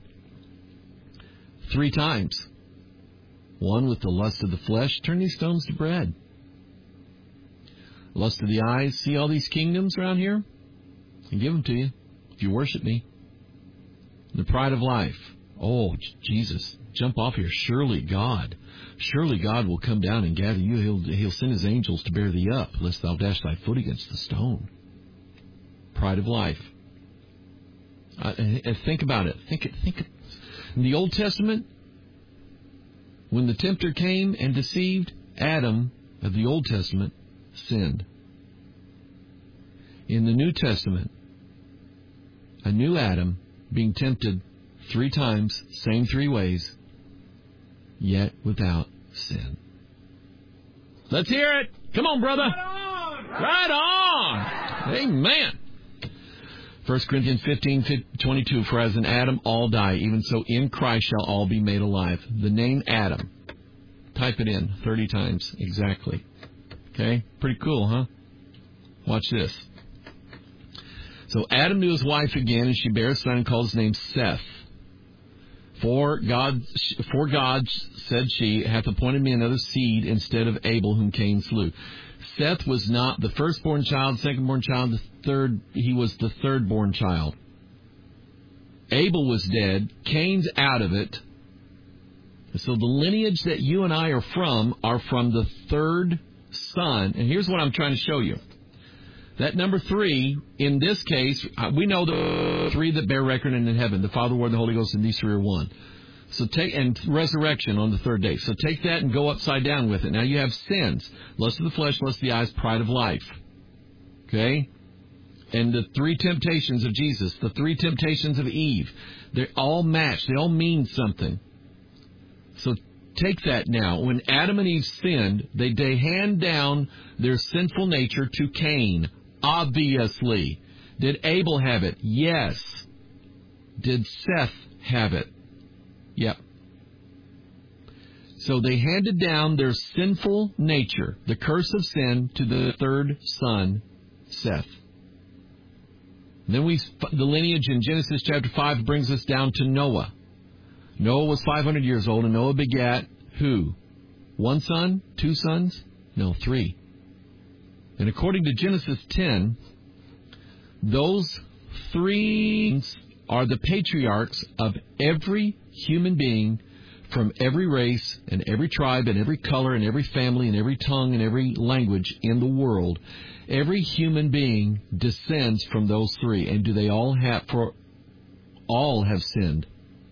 A: 3 times. 1 with the lust of the flesh, turn these stones to bread. Lust of the eyes, see all these kingdoms around here? I give them to you if you worship me. The pride of life. Oh, Jesus, jump off here. Surely God will come down and gather you. He'll send his angels to bear thee up, lest thou dash thy foot against the stone. Pride of life. Think about it. Think in the Old Testament, when the tempter came and deceived, Adam of the Old Testament sinned. In the New Testament, A new Adam being tempted 3 times, same 3 ways, yet without sin. Let's hear it. Come on, brother. Right on. Amen. 1 Corinthians 15:22, for as in Adam all die, even so in Christ shall all be made alive. The name Adam. Type it in 30 times exactly. Okay? Pretty cool, huh? Watch this. So Adam knew his wife again, and she bare a son and called his name Seth. For God, said she, hath appointed me another seed instead of Abel, whom Cain slew. Seth was not the firstborn child, secondborn child, he was the thirdborn child. Abel was dead. Cain's out of it. So the lineage that you and I are from the third son. And here's what I'm trying to show you. That number 3, in this case, we know the 3 that bear record in heaven, the Father, Word, the Holy Ghost, and these 3 are one. So and resurrection on the 3rd day. So take that and go upside down with it. Now you have sins. Lust of the flesh, lust of the eyes, pride of life. Okay? And the 3 temptations of Jesus, the 3 temptations of Eve, they all match. They all mean something. So take that now. When Adam and Eve sinned, they hand down their sinful nature to Cain. Obviously. Did Abel have it? Yes. Did Seth have it? Yep. So they handed down their sinful nature, the curse of sin, to the 3rd son, Seth. And then the lineage in Genesis chapter 5 brings us down to Noah. Noah was 500 years old, and Noah begat who? 1 son? 2 sons? No, 3. And according to Genesis 10, those 3 are the patriarchs of every human being from every race and every tribe and every color and every family and every tongue and every language in the world. Every human being descends from those 3. And do they all have sinned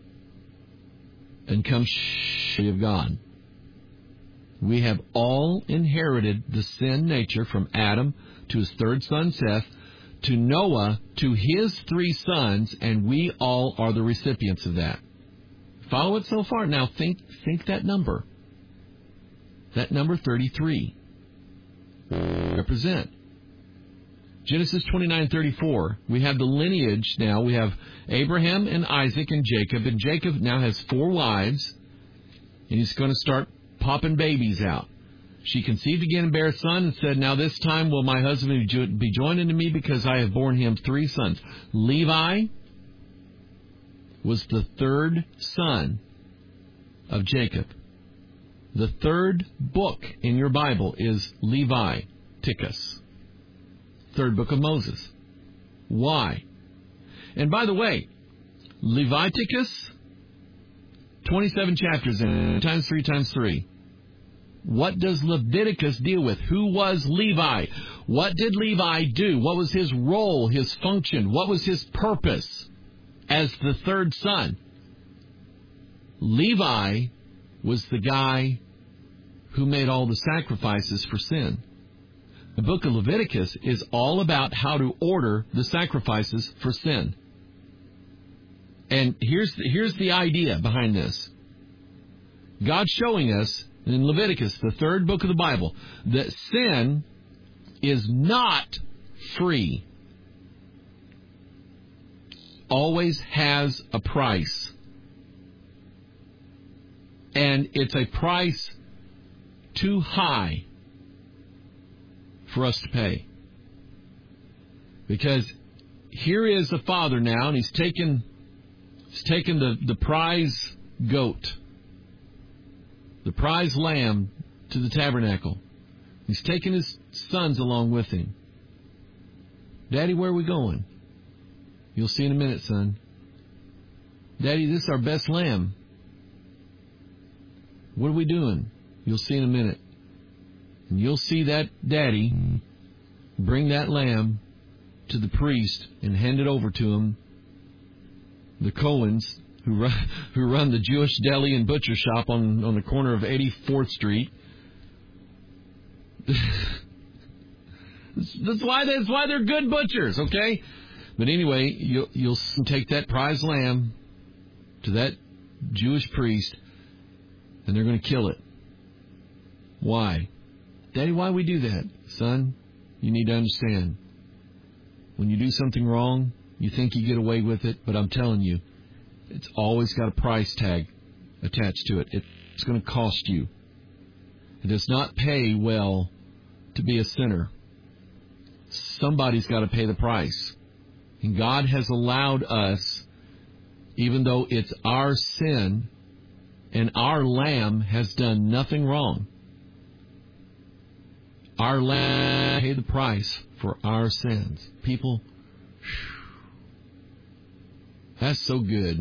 A: and come short of God? We have all inherited the sin nature from Adam to his 3rd son Seth, to Noah, to his 3 sons, and we all are the recipients of that. Follow it so far? Now think that number. That number 33. Represent. Genesis 29:34. We have the lineage now. We have Abraham and Isaac and Jacob. And Jacob now has 4 wives. And he's going to start popping babies out. She conceived again and bare a son and said, now this time will my husband be joined unto me, because I have borne him 3 sons. Levi was the 3rd son of Jacob. The 3rd book in your Bible is Leviticus. 3rd book of Moses. Why? And by the way, Leviticus, 27 chapters in it, times 3 times 3. What does Leviticus deal with? Who was Levi? What did Levi do? What was his role, his function? What was his purpose as the 3rd son? Levi was the guy who made all the sacrifices for sin. The book of Leviticus is all about how to order the sacrifices for sin. And here's the idea behind this. God's showing us in Leviticus, the 3rd book of the Bible, that sin is not free. Always has a price. And it's a price too high for us to pay. Because here is the father now, and he's taken the prize goat, the prize lamb, to the tabernacle. He's taken his sons along with him. Daddy, where are we going? You'll see in a minute, son. Daddy, this is our best lamb. What are we doing? You'll see in a minute. And you'll see that daddy bring that lamb to the priest and hand it over to him. The Cohens, who run the Jewish deli and butcher shop on the corner of 84th Street. That's why they're good butchers, okay? But anyway, you'll take that prize lamb to that Jewish priest, and they're going to kill it. Why? Daddy, why we do that? Son, you need to understand. When you do something wrong, you think you get away with it, but I'm telling you, it's always got a price tag attached to it. It's going to cost you. It does not pay well to be a sinner. Somebody's got to pay the price. And God has allowed us, even though it's our sin and our lamb has done nothing wrong, our lamb paid the price for our sins. People, that's so good.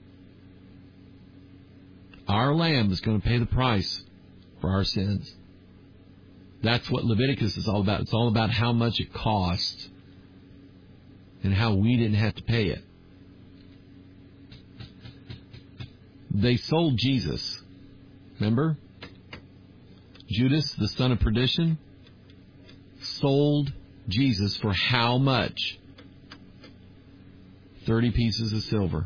A: Our lamb is going to pay the price for our sins. That's what Leviticus is all about. It's all about how much it costs and how we didn't have to pay it. They sold Jesus. Remember? Judas, the son of perdition, sold Jesus for how much? 30 pieces of silver.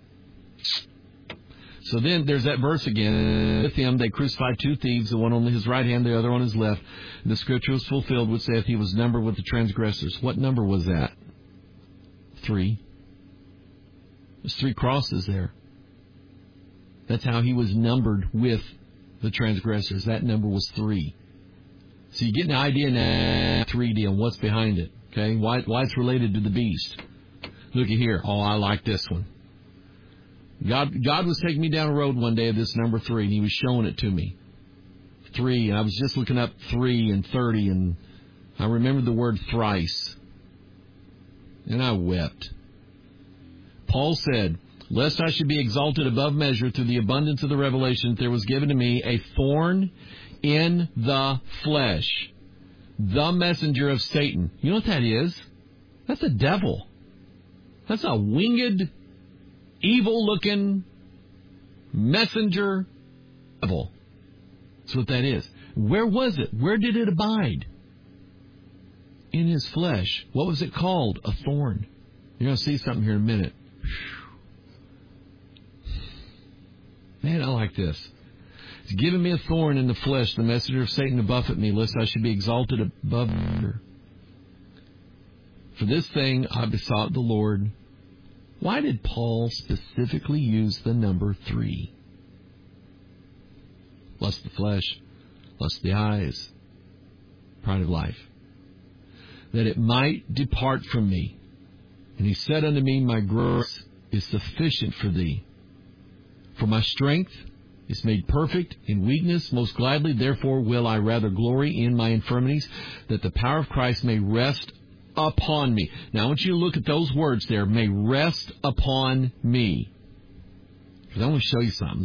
A: So then there's that verse again. With him they crucified two thieves, the one on his right hand, the other on his left. The scripture was fulfilled, which saith he was numbered with the transgressors. What number was that? 3. There's 3 crosses there. That's how he was numbered with the transgressors. That number was 3. So you get an idea now, 3D, and what's behind it. Okay, why it's related to the beast. Look at here. Oh, I like this one. God was taking me down a road one day of this number 3, and he was showing it to me. 3, and I was just looking up 3 and 30, and I remembered the word thrice. And I wept. Paul said, lest I should be exalted above measure through the abundance of the revelation, there was given to me a thorn in the flesh, the messenger of Satan. You know what that is? That's a devil. That's a winged, evil-looking messenger devil. That's what that is. Where was it? Where did it abide? In his flesh. What was it called? A thorn. You're going to see something here in a minute. Man, I like this. He's given me a thorn in the flesh, the messenger of Satan to buffet me, lest I should be exalted above measure. For this thing I besought the Lord. Why did Paul specifically use the number 3? Lust of the flesh, lust of the eyes, pride of life. That it might depart from me. And he said unto me, my grace is sufficient for thee. For my strength is made perfect in weakness. Most gladly, therefore, will I rather glory in my infirmities, that the power of Christ may rest upon me. Now, I want you to look at those words there. May rest upon me. Because I want to show you something.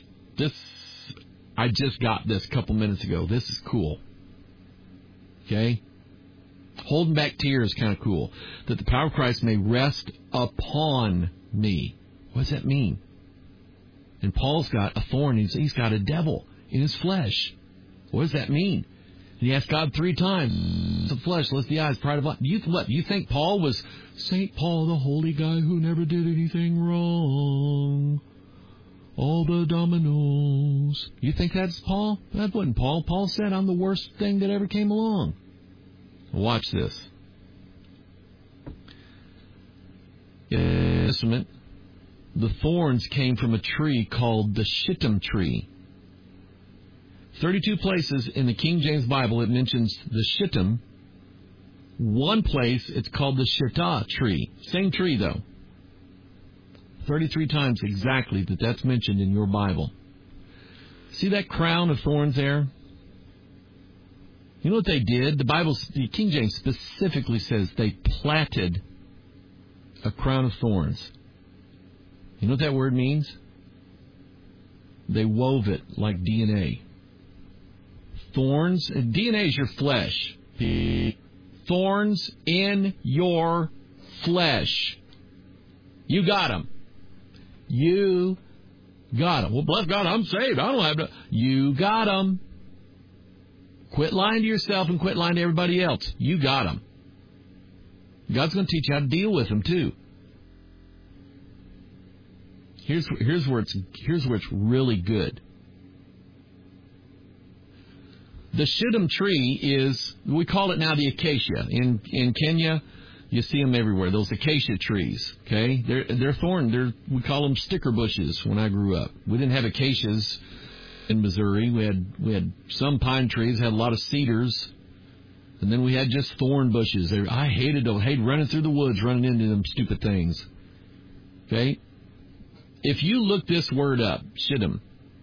A: I just got this a couple minutes ago. This is cool. Okay? Holding back tears is kind of cool. That the power of Christ may rest upon me. What does that mean? And Paul's got a thorn. He's got a devil in his flesh. What does that mean? He asked God 3 times. The flesh, lust the eyes, pride of life. You think Paul was St. Paul, the holy guy who never did anything wrong? All the dominoes. You think that's Paul? That wasn't Paul. Paul said, I'm the worst thing that ever came along. Watch this. In the New Testament, the thorns came from a tree called the shittim tree. 32 places in the King James Bible it mentions the shittim. One place it's called the shittah tree. Same tree though. 33 times exactly that's mentioned in your Bible. See that crown of thorns there? You know what they did? The King James specifically says they platted a crown of thorns. You know what that word means? They wove it like DNA. Thorns, DNA is your flesh. Thorns in your flesh. You got them. You got them. Well, bless God, I'm saved. I don't have to. You got them. Quit lying to yourself and quit lying to everybody else. You got them. God's going to teach you how to deal with them too. Here's where it's really good. The shittim tree is, we call it now the acacia. In Kenya, you see them everywhere. Those acacia trees, okay? They're thorn. We call them sticker bushes. When I grew up, we didn't have acacias in Missouri. We had some pine trees, had a lot of cedars, and then we had just thorn bushes. I hated those. I hated running through the woods, running into them stupid things. Okay. If you look this word up, shittim,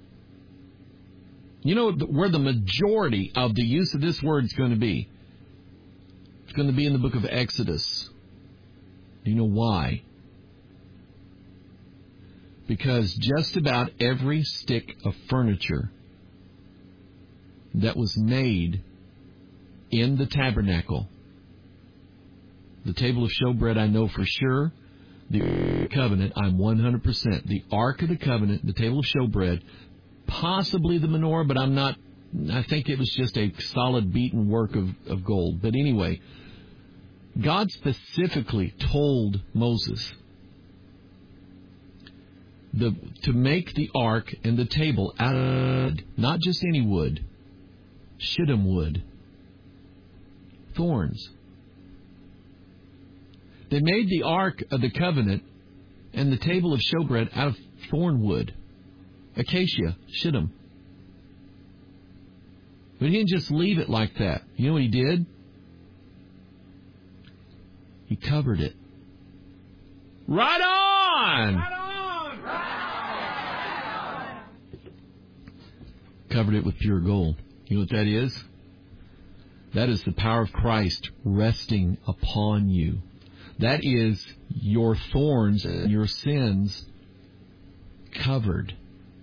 A: you know where the majority of the use of this word is going to be? It's going to be in the book of Exodus. Do you know why? Because just about every stick of furniture that was made in the tabernacle, the table of showbread I know for sure, the covenant, I'm 100%. The Ark of the Covenant, the table of showbread, possibly the menorah, but I'm not. I think it was just a solid beaten work of gold. But anyway, God specifically told Moses to make the ark and the table out of not just any wood, shittim wood, thorns. They made the Ark of the Covenant and the table of showbread out of thorn wood, acacia, shittim. But he didn't just leave it like that. You know what he did? He covered it. Right on!
C: Right on! Right on!
A: Covered it with pure gold. You know what that is? That is the power of Christ resting upon you. That is your thorns and your sins covered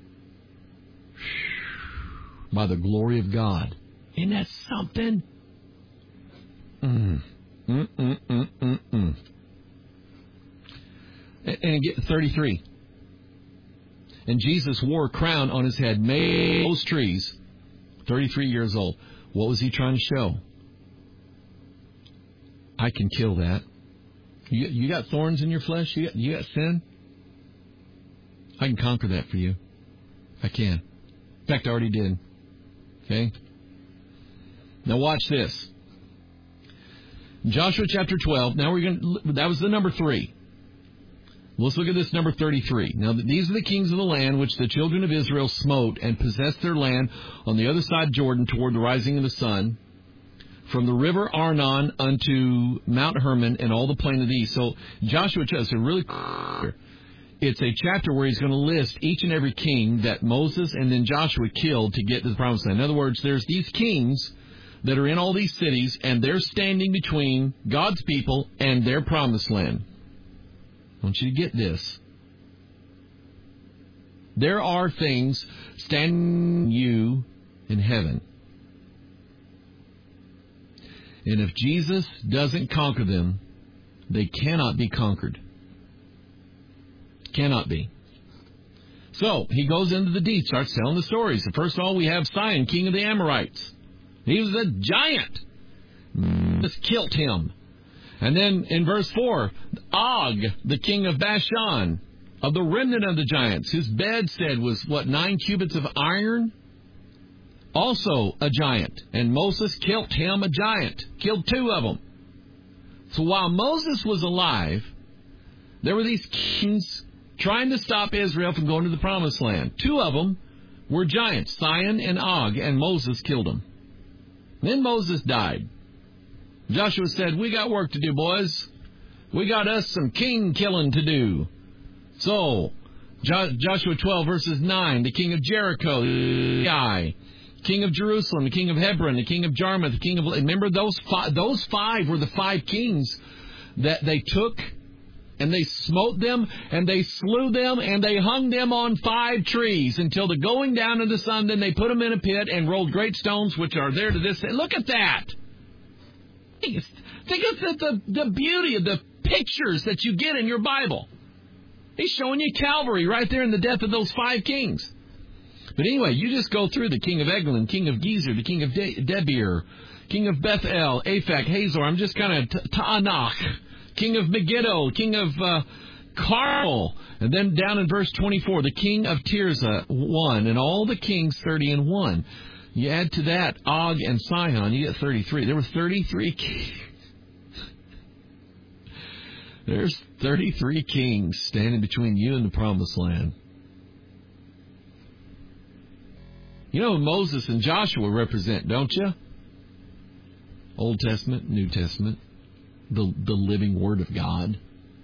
A: by the glory of God. Isn't that something? And get 33. And Jesus wore a crown on his head made of those trees, 33 years old. What was he trying to show? I can kill that. You got thorns in your flesh? You got sin? I can conquer that for you. I can. In fact, I already did. Okay? Now watch this. Joshua chapter 12. Now that was the number 3. Let's look at this number 33. Now these are the kings of the land which the children of Israel smote and possessed their land on the other side of Jordan toward the rising of the sun, from the river Arnon unto Mount Hermon and all the plain of the east. So Joshua is really clear. It's a chapter where he's going to list each and every king that Moses and then Joshua killed to get to the promised land. In other words, there's these kings that are in all these cities, and they're standing between God's people and their promised land. I want you to get this. There are things standing you in heaven. And if Jesus doesn't conquer them, they cannot be conquered. Cannot be. So, he goes into the deep, starts telling the stories. First of all, we have Sihon, king of the Amorites. He was a giant. Just killed him. And then in verse 4, Og, the king of Bashan, of the remnant of the giants, whose bedstead was, 9 cubits of iron? Also a giant. And Moses killed him, a giant. Killed 2 of them. So while Moses was alive, there were these kings trying to stop Israel from going to the promised land. 2 of them were giants, Sihon and Og, and Moses killed them. Then Moses died. Joshua said, we got work to do, boys. We got us some king killing to do. So, Joshua 12, verses 9, the king of Jericho, the guy, king of Jerusalem, the king of Hebron, the king of Jarmuth, the king of... Remember, those five were the 5 kings that they took, and they smote them, and they slew them, and they hung them on 5 trees until the going down of the sun. Then they put them in a pit and rolled great stones, which are there to this day. Look at that. Think of the beauty of the pictures that you get in your Bible. He's showing you Calvary right there in the death of those 5 kings. But anyway, you just go through the king of Eglon, king of Gezer, the king of Debir, king of Bethel, Aphek, Hazor. I'm just kind of Ta'anach. king of Megiddo, king of Carmel. And then down in verse 24, the king of Tirzah, 1, and all the kings 30 and 1. You add to that Og and Sihon, you get 33. There were 33 kings. There's 33 kings standing between you and the promised land. You know who Moses and Joshua represent, don't you? Old Testament, New Testament, the living Word of God.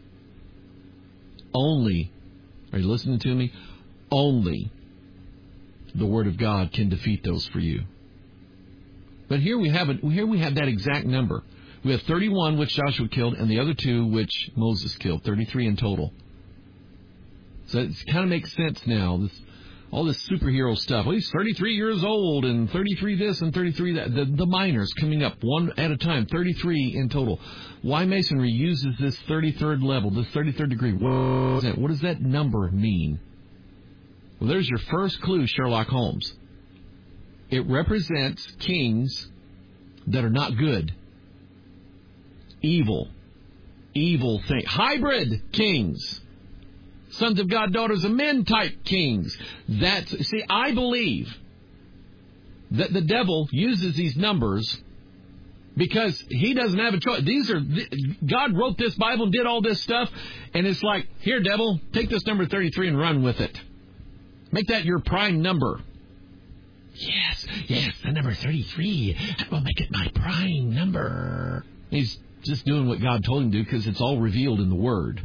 A: Only, are you listening to me? Only the Word of God can defeat those for you. But here we have that exact number. We have 31 which Joshua killed, and the other 2 which Moses killed. 33 in total. So it kind of makes sense now. All this superhero stuff. Well, he's 33 years old, and 33 this and 33 that. The minors coming up one at a time. 33 in total. Why Masonry uses this 33rd level, this 33rd degree. What does that number mean? Well, there's your first clue, Sherlock Holmes. It represents kings that are not good. Evil thing. Hybrid kings. Sons of God, daughters of men type kings. I believe that the devil uses these numbers because he doesn't have a choice. God wrote this Bible and did all this stuff, and it's like, here, devil, take this number 33 and run with it. Make that your prime number. Yes, the number 33. I will make it my prime number. He's just doing what God told him to do because it's all revealed in the Word.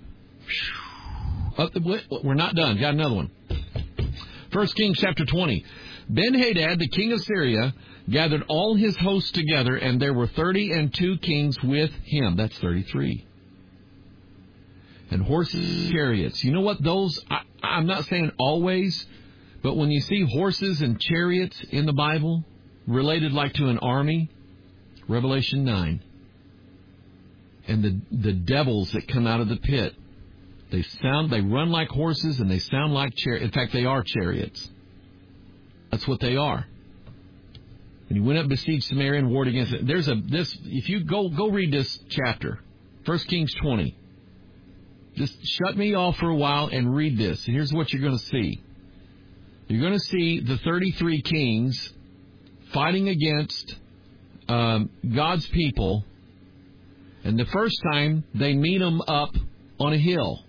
A: We're not done. Got another one. 1 Kings chapter 20. Ben-Hadad, the king of Syria, gathered all his hosts together, and there were 32 kings with him. That's 33. And horses, chariots. You know what those... I'm not saying always, but when you see horses and chariots in the Bible, related like to an army, Revelation 9. And the devils that come out of the pit, they run like horses and they sound like chariots. In fact, they are chariots. That's what they are. And he went up, besieged Samaria, and warred against it. If you go read this chapter, 1 Kings 20. Just shut me off for a while and read this. And here's what you're going to see. You're going to see the 33 kings fighting against God's people. And the first time, they meet them up on a hill.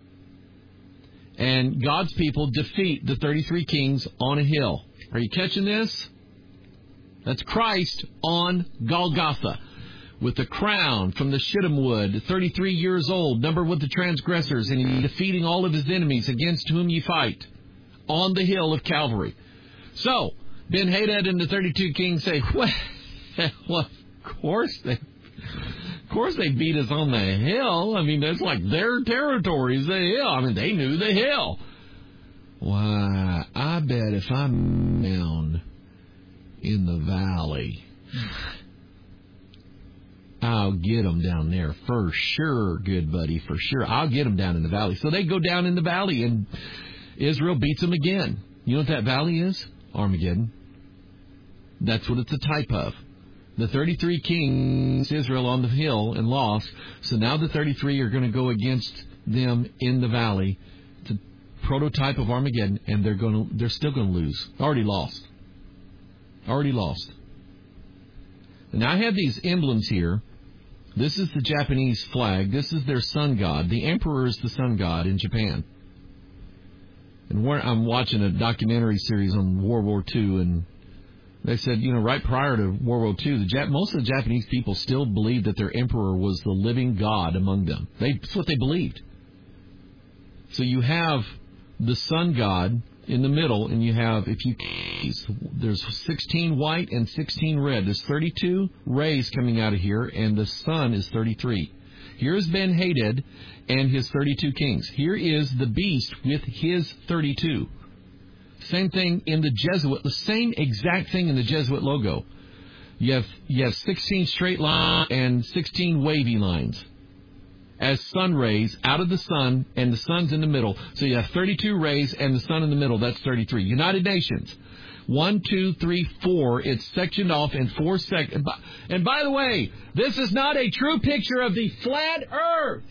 A: And God's people defeat the 33 kings on a hill. Are you catching this? That's Christ on Golgotha with the crown from the shittim wood, 33 years old, numbered with the transgressors, and he's defeating all of his enemies against whom ye fight on the hill of Calvary. So, Ben-Hadad and the 32 kings say, well, of course they beat us on the hill. I mean, that's like their territory is the hill. I mean, they knew the hill. Why, I bet if I'm down in the valley, I'll get them down there for sure, good buddy, for sure. I'll get them down in the valley. So they go down in the valley, and Israel beats them again. You know what that valley is? Armageddon. That's what it's a type of. The 33 kings, Israel on the hill, and lost. So now the 33 are going to go against them in the valley. It's a prototype of Armageddon, and they're still going to lose. Already lost. And I have these emblems here. This is the Japanese flag. This is their sun god. The emperor is the sun god in Japan. And I'm watching a documentary series on World War II, and they said, right prior to World War II, most of the Japanese people still believed that their emperor was the living God among them. That's what they believed. So you have the sun god in the middle, and you have, there's 16 white and 16 red. There's 32 rays coming out of here, and the sun is 33. Here's Ben-Hadad and his 32 kings. Here is the beast with his 32. Same thing in the Jesuit, the same exact thing in the Jesuit logo. You have 16 straight lines and 16 wavy lines as sun rays out of the sun, and the sun's in the middle. So you have 32 rays and the sun in the middle. That's 33. United Nations. 1, 2, 3, 4. It's sectioned off in 4 sections. And by the way, this is not a true picture of the flat earth.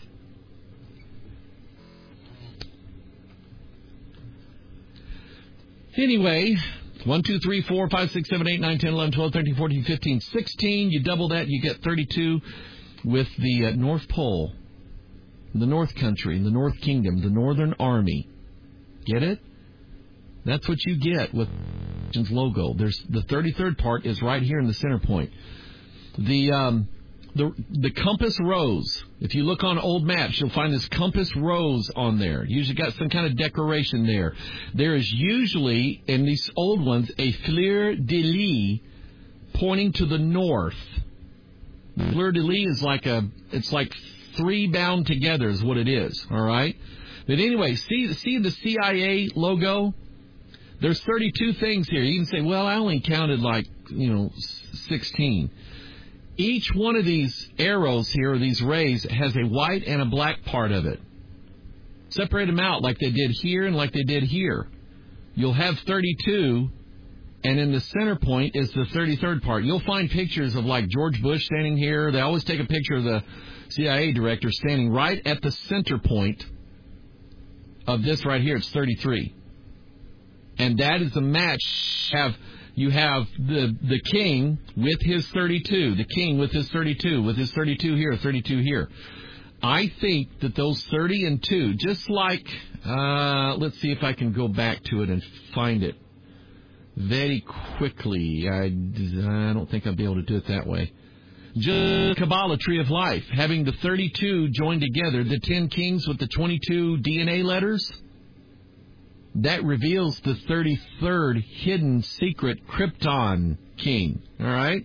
A: Anyway, 1, 2, 3, 4, 5, 6, 7, 8, 9, 10, 11, 12, 13, 14, 15, 16. You double that, you get 32 with the North Pole, the North Country, the North Kingdom, the Northern Army. Get it? That's what you get with the logo. There's the 33rd part is right here in the center point. The compass rose. If you look on old maps, you'll find this compass rose on there. Usually got some kind of decoration there. There is usually, in these old ones, a fleur-de-lis pointing to the north. The fleur-de-lis is it's like 3 bound together is what it is, all right? But anyway, see the CIA logo? There's 32 things here. You can say, well, I only counted 16. Each one of these arrows here, or these rays, has a white and a black part of it. Separate them out like they did here and like they did here. You'll have 32, and in the center point is the 33rd part. You'll find pictures of George Bush standing here. They always take a picture of the CIA director standing right at the center point of this right here. It's 33. And that is the match. You have the king with his 32, the king with his 32, with his 32 here, 32 here. I think that those 30 and 2, just like, let's see if I can go back to it and find it very quickly. I don't think I'll be able to do it that way. Just Kabbalah, Tree of Life, having the 32 joined together, the 10 kings with the 22 DNA letters. That reveals the 33rd hidden secret Krypton king. All right?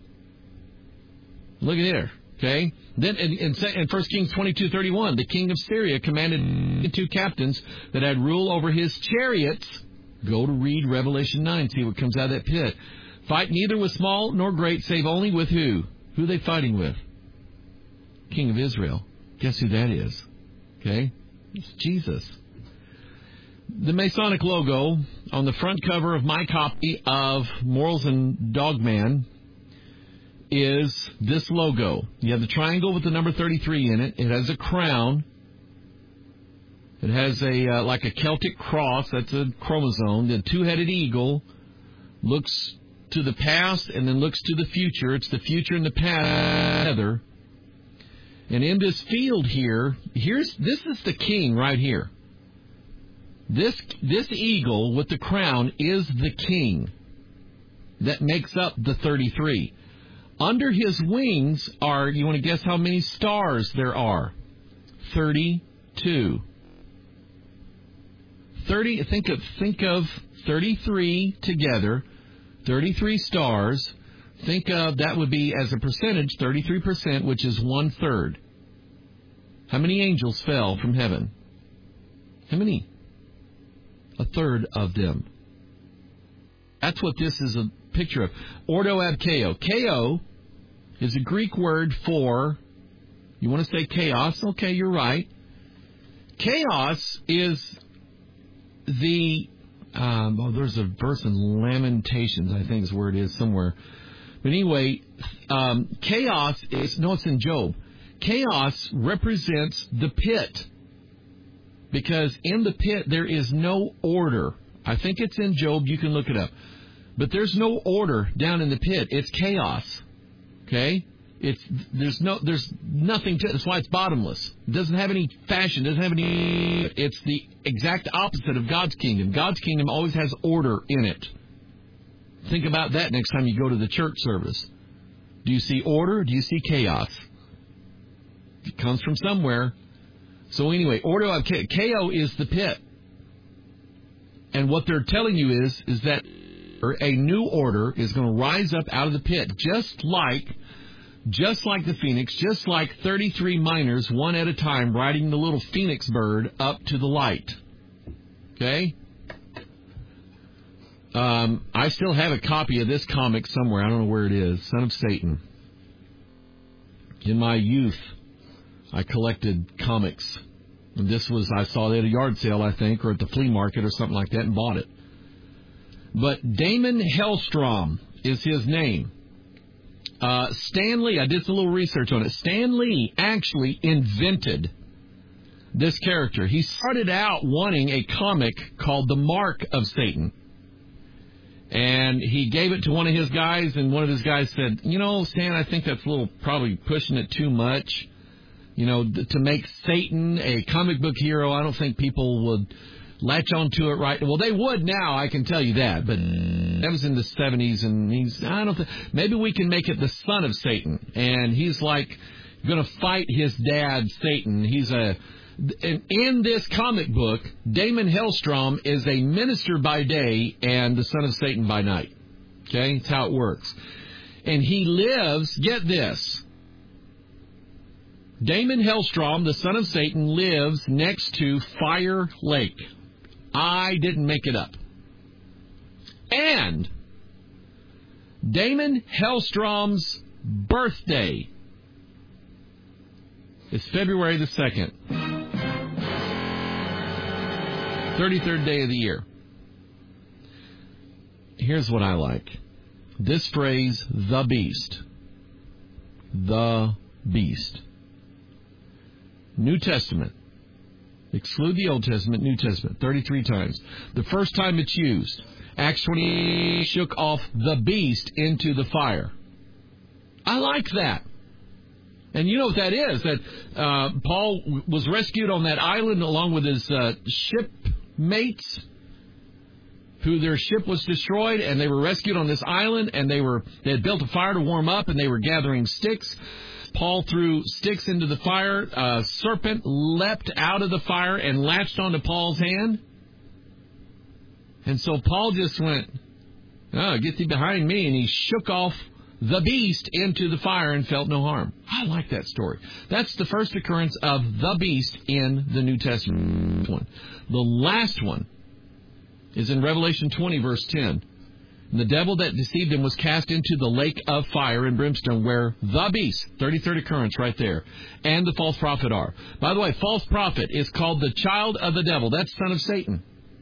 A: Look at there. Okay? Then in 1 Kings 22:31, the king of Syria commanded 2 captains that had rule over his chariots. Go to read Revelation 9, see what comes out of that pit. Fight neither with small nor great, save only with who? Who are they fighting with? King of Israel. Guess who that is? Okay? It's Jesus. The Masonic logo on the front cover of my copy of Morals and Dogman is this logo. You have the triangle with the number 33 in it. It has a crown. It has like a Celtic cross. That's a chromosome. The 2-headed eagle looks to the past and then looks to the future. It's the future and the past together. And in this field here, this is the king right here. This eagle with the crown is the king that makes up the 33. Under his wings are, you want to guess how many stars there are? 32. 30. Think of 33 together, 33 stars. Think of that would be as a percentage 33%, which is 1/3. How many angels fell from heaven? How many? 1/3 of them. That's what this is a picture of. Ordo ab chaos. Chaos is a Greek word for, you want to say chaos? Okay, you're right. Chaos is the, there's a verse in Lamentations, I think is where it is somewhere. But anyway, chaos is, no, it's in Job. Chaos represents the pit. Because in the pit, there is no order. I think it's in Job. You can look it up. But there's no order down in the pit. It's chaos. Okay? There's nothing to it. That's why it's bottomless. It doesn't have any fashion. It doesn't have any. It's the exact opposite of God's kingdom. God's kingdom always has order in it. Think about that next time you go to the church service. Do you see order? Or do you see chaos? It comes from somewhere. So anyway, order of Ko is the pit. And what they're telling you is that a new order is going to rise up out of the pit, just like the phoenix, just like 33 miners, one at a time, riding the little phoenix bird up to the light. Okay? I still have a copy of this comic somewhere. I don't know where it is. Son of Satan. In my youth, I collected comics. And this was, I saw it at a yard sale, I think, or at the flea market or something like that, and bought it. But Damon Hellstrom is his name. Stan Lee, I did some little research on it. Stan Lee actually invented this character. He started out wanting a comic called The Mark of Satan. And he gave it to one of his guys, and one of his guys said, Stan, I think that's a little probably pushing it too much. To make Satan a comic book hero, I don't think people would latch onto it right. Well, they would now, I can tell you that. But that was in the 70s, and maybe we can make it the son of Satan. And he's like going to fight his dad, Satan. In this comic book, Damon Hellstrom is a minister by day and the son of Satan by night. Okay? That's how it works. And he lives, get this, Damon Hellstrom, the son of Satan, lives next to Fire Lake. I didn't make it up. And Damon Hellstrom's birthday is February the 2nd. 33rd day of the year. Here's what I like. This phrase, the beast. The beast. New Testament. Exclude the Old Testament, New Testament, 33 times. The first time it's used, Acts 20 shook off the beast into the fire. I like that. And you know what that is, that Paul was rescued on that island along with his shipmates, who their ship was destroyed, and they were rescued on this island, and they had built a fire to warm up, and they were gathering sticks. Paul threw sticks into the fire. A serpent leapt out of the fire and latched onto Paul's hand. And so Paul just went, get thee behind me, and he shook off the beast into the fire and felt no harm. I like that story. That's the first occurrence of the beast in the New Testament. The last one is in Revelation 20, verse 10. And the devil that deceived him was cast into the lake of fire and brimstone, where the beast, 33rd occurrence right there, and the false prophet are. By the way, false prophet is called the child of the devil. That's son of Satan.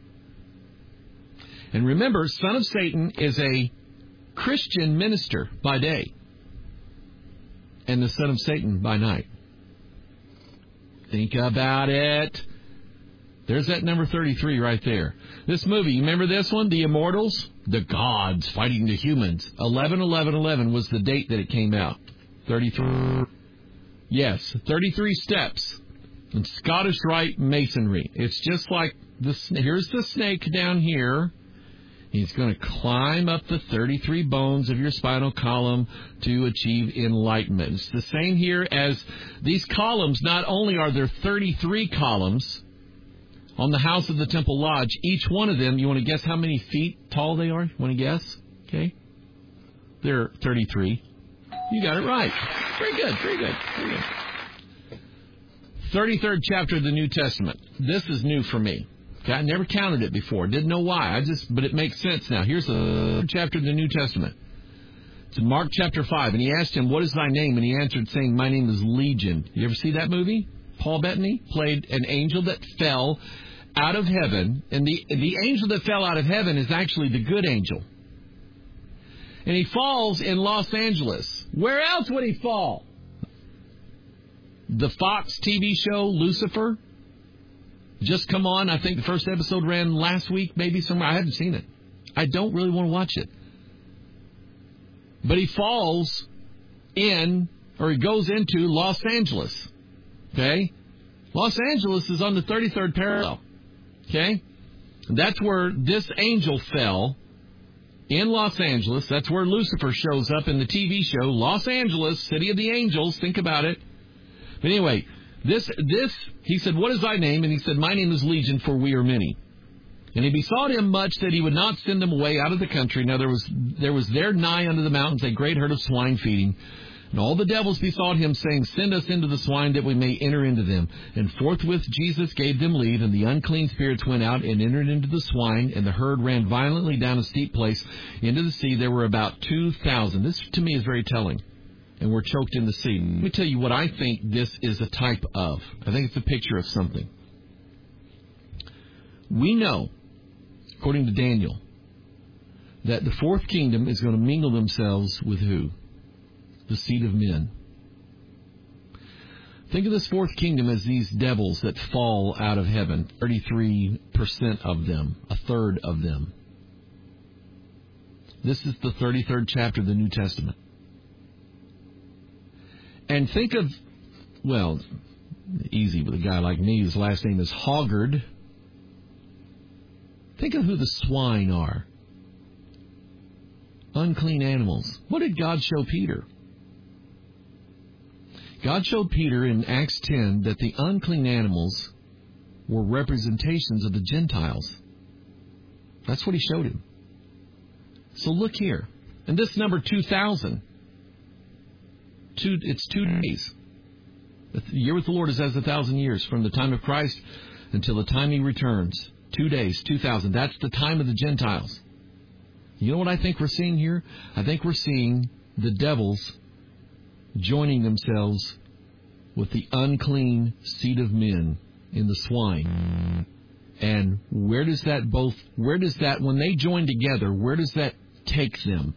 A: And remember, son of Satan is a Christian minister by day, and the son of Satan by night. Think about it. There's that number 33 right there. This movie, you remember this one? The Immortals? The gods fighting the humans. 11/11/11 was the date that it came out. 33. Yes, 33 steps. And Scottish Rite Masonry. It's just like here's the snake down here. He's going to climb up the 33 bones of your spinal column to achieve enlightenment. It's the same here as these columns. Not only are there 33 columns on the house of the Temple Lodge, each one of them, you want to guess how many feet tall they are? You want to guess? Okay. They're 33. You got it right. Very good, very good, very good. 33rd chapter of the New Testament. This is new for me. Okay, I never counted it before. Didn't know why. But it makes sense now. Here's the chapter of the New Testament. It's in Mark chapter 5. And he asked him, "What is thy name?" And he answered, saying, "My name is Legion." You ever see that movie? Paul Bettany played an angel that fell out of heaven. And the angel that fell out of heaven is actually the good angel. And he falls in Los Angeles. Where else would he fall? The Fox TV show Lucifer. Just come on. I think the first episode ran last week, maybe somewhere. I haven't seen it. I don't really want to watch it. But he falls in, or he goes into Los Angeles. Okay? Los Angeles is on the 33rd parallel. Okay? And that's where this angel fell, in Los Angeles. That's where Lucifer shows up in the TV show. Los Angeles, city of the angels. Think about it. But anyway, This, he said, "What is thy name?" And he said, "My name is Legion, for we are many." And he besought him much that he would not send them away out of the country. Now there was there nigh unto the mountains a great herd of swine feeding. And all the devils besought him, saying, "Send us into the swine, that we may enter into them." And forthwith Jesus gave them leave, and the unclean spirits went out and entered into the swine, and the herd ran violently down a steep place into the sea. There were about 2,000. This, to me, is very telling. And were choked in the sea. Let me tell you what I think this is a type of. I think it's a picture of something. We know, according to Daniel, that the fourth kingdom is going to mingle themselves with who? The seed of men. Think of this fourth kingdom as these devils that fall out of heaven. 33% of them, a third of them. This is the 33rd chapter of the New Testament. And think of, well, easy with a guy like me whose last name is Hoggard. Think of who the swine are. Unclean animals. What did God show Peter? God showed Peter in Acts 10 that the unclean animals were representations of the Gentiles. That's what he showed him. So look here. And this number 2,000. It's 2 days. The year with the Lord is as 1,000 years, from the time of Christ until the time he returns. 2 days, 2,000. That's the time of the Gentiles. You know what I think we're seeing here? I think we're seeing the devils joining themselves with the unclean seed of men in the swine. And where does that, when they join together, where does that take them?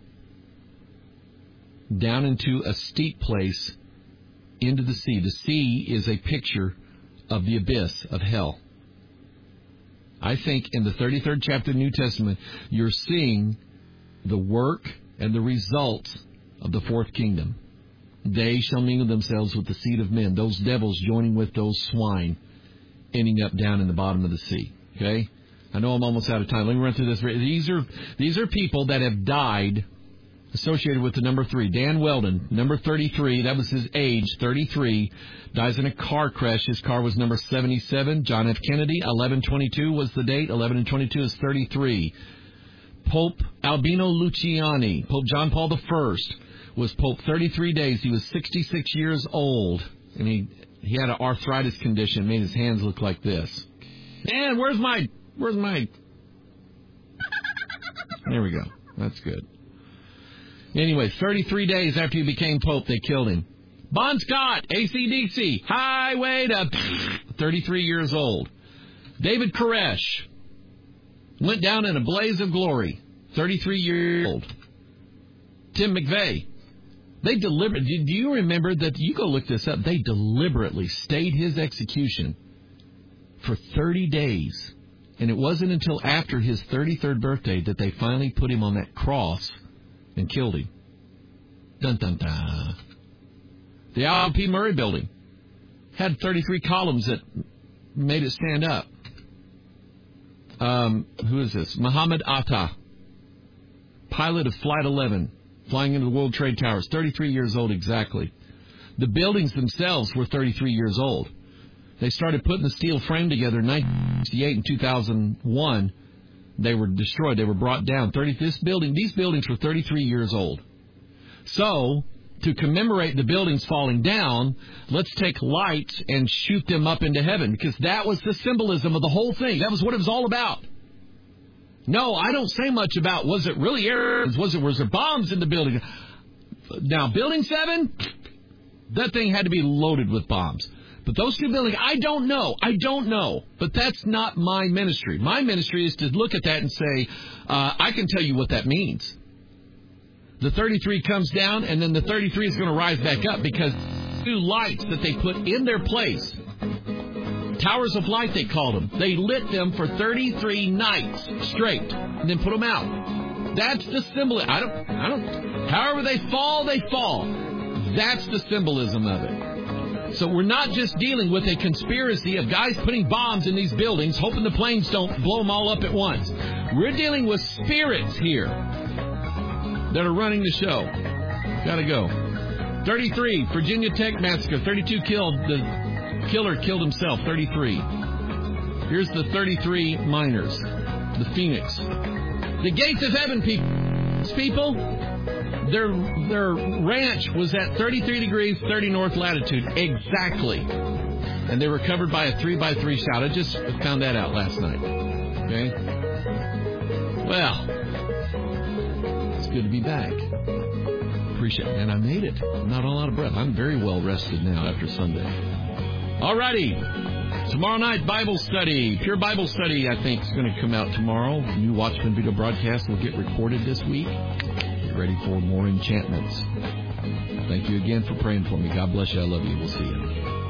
A: Down into a steep place, into the sea. The sea is a picture of the abyss of hell. I think in the 33rd chapter of the New Testament, you're seeing the work and the result of the fourth kingdom. They shall mingle themselves with the seed of men, those devils joining with those swine, ending up down in the bottom of the sea. Okay? I know I'm almost out of time. Let me run through this. These are people that have died associated with the number 3. Dan Weldon, number 33, that was his age, 33, dies in a car crash. His car was number 77. John F. Kennedy, 11/22 was the date. 11/22 is 33. Pope Albino Luciani, Pope John Paul I, was Pope 33 days. He was 66 years old, and he had an arthritis condition, made his hands look like this. Man, where's my... There we go. That's good. Anyway, 33 days after he became Pope, they killed him. Bon Scott, AC/DC, highway to 33 years old. David Koresh went down in a blaze of glory, 33 years old. Tim McVeigh. They deliberately, do you remember that, you go look this up, they deliberately stayed his execution for 30 days. And it wasn't until after his 33rd birthday that they finally put him on that cross and killed him. Dun, dun, dun. The Alvin P. Murray building had 33 columns that made it stand up. Who is this? Muhammad Atta, pilot of Flight 11, flying into the World Trade Towers, 33 years old exactly. The buildings themselves were 33 years old. They started putting the steel frame together in 1968 and 2001. They were destroyed. They were brought down. These buildings were 33 years old. So, to commemorate the buildings falling down, let's take lights and shoot them up into heaven, because that was the symbolism of the whole thing. That was what it was all about. No, I don't say much about, was it really airplanes? Was there bombs in the building? Now, Building 7, that thing had to be loaded with bombs. But those two buildings, I don't know. But that's not my ministry. My ministry is to look at that and say, I can tell you what that means. The 33 comes down, and then the 33 is going to rise back up, because two lights that they put in their place, towers of light they called them, they lit them for 33 nights straight, and then put them out. That's the symbol. I don't. However they fall, they fall. That's the symbolism of it. So we're not just dealing with a conspiracy of guys putting bombs in these buildings, hoping the planes don't blow them all up at once. We're dealing with spirits here that are running the show. Gotta go. 33, Virginia Tech massacre. 32 killed. The killer killed himself. 33. Here's the 33 miners. The Phoenix. The gates of heaven, people. Their ranch was at 33 degrees, 30 north latitude. Exactly. And they were covered by a 3x3 shout. I just found that out last night. Okay? Well, it's good to be back. Appreciate it. And I made it. I'm not all out of breath. I'm very well rested now after Sunday. All righty. Tomorrow night, Bible study. Pure Bible study, I think, is going to come out tomorrow. New Watchman video broadcast will get recorded this week. Get ready for more enchantments. Thank you again for praying for me. God bless you. I love you. We'll see you.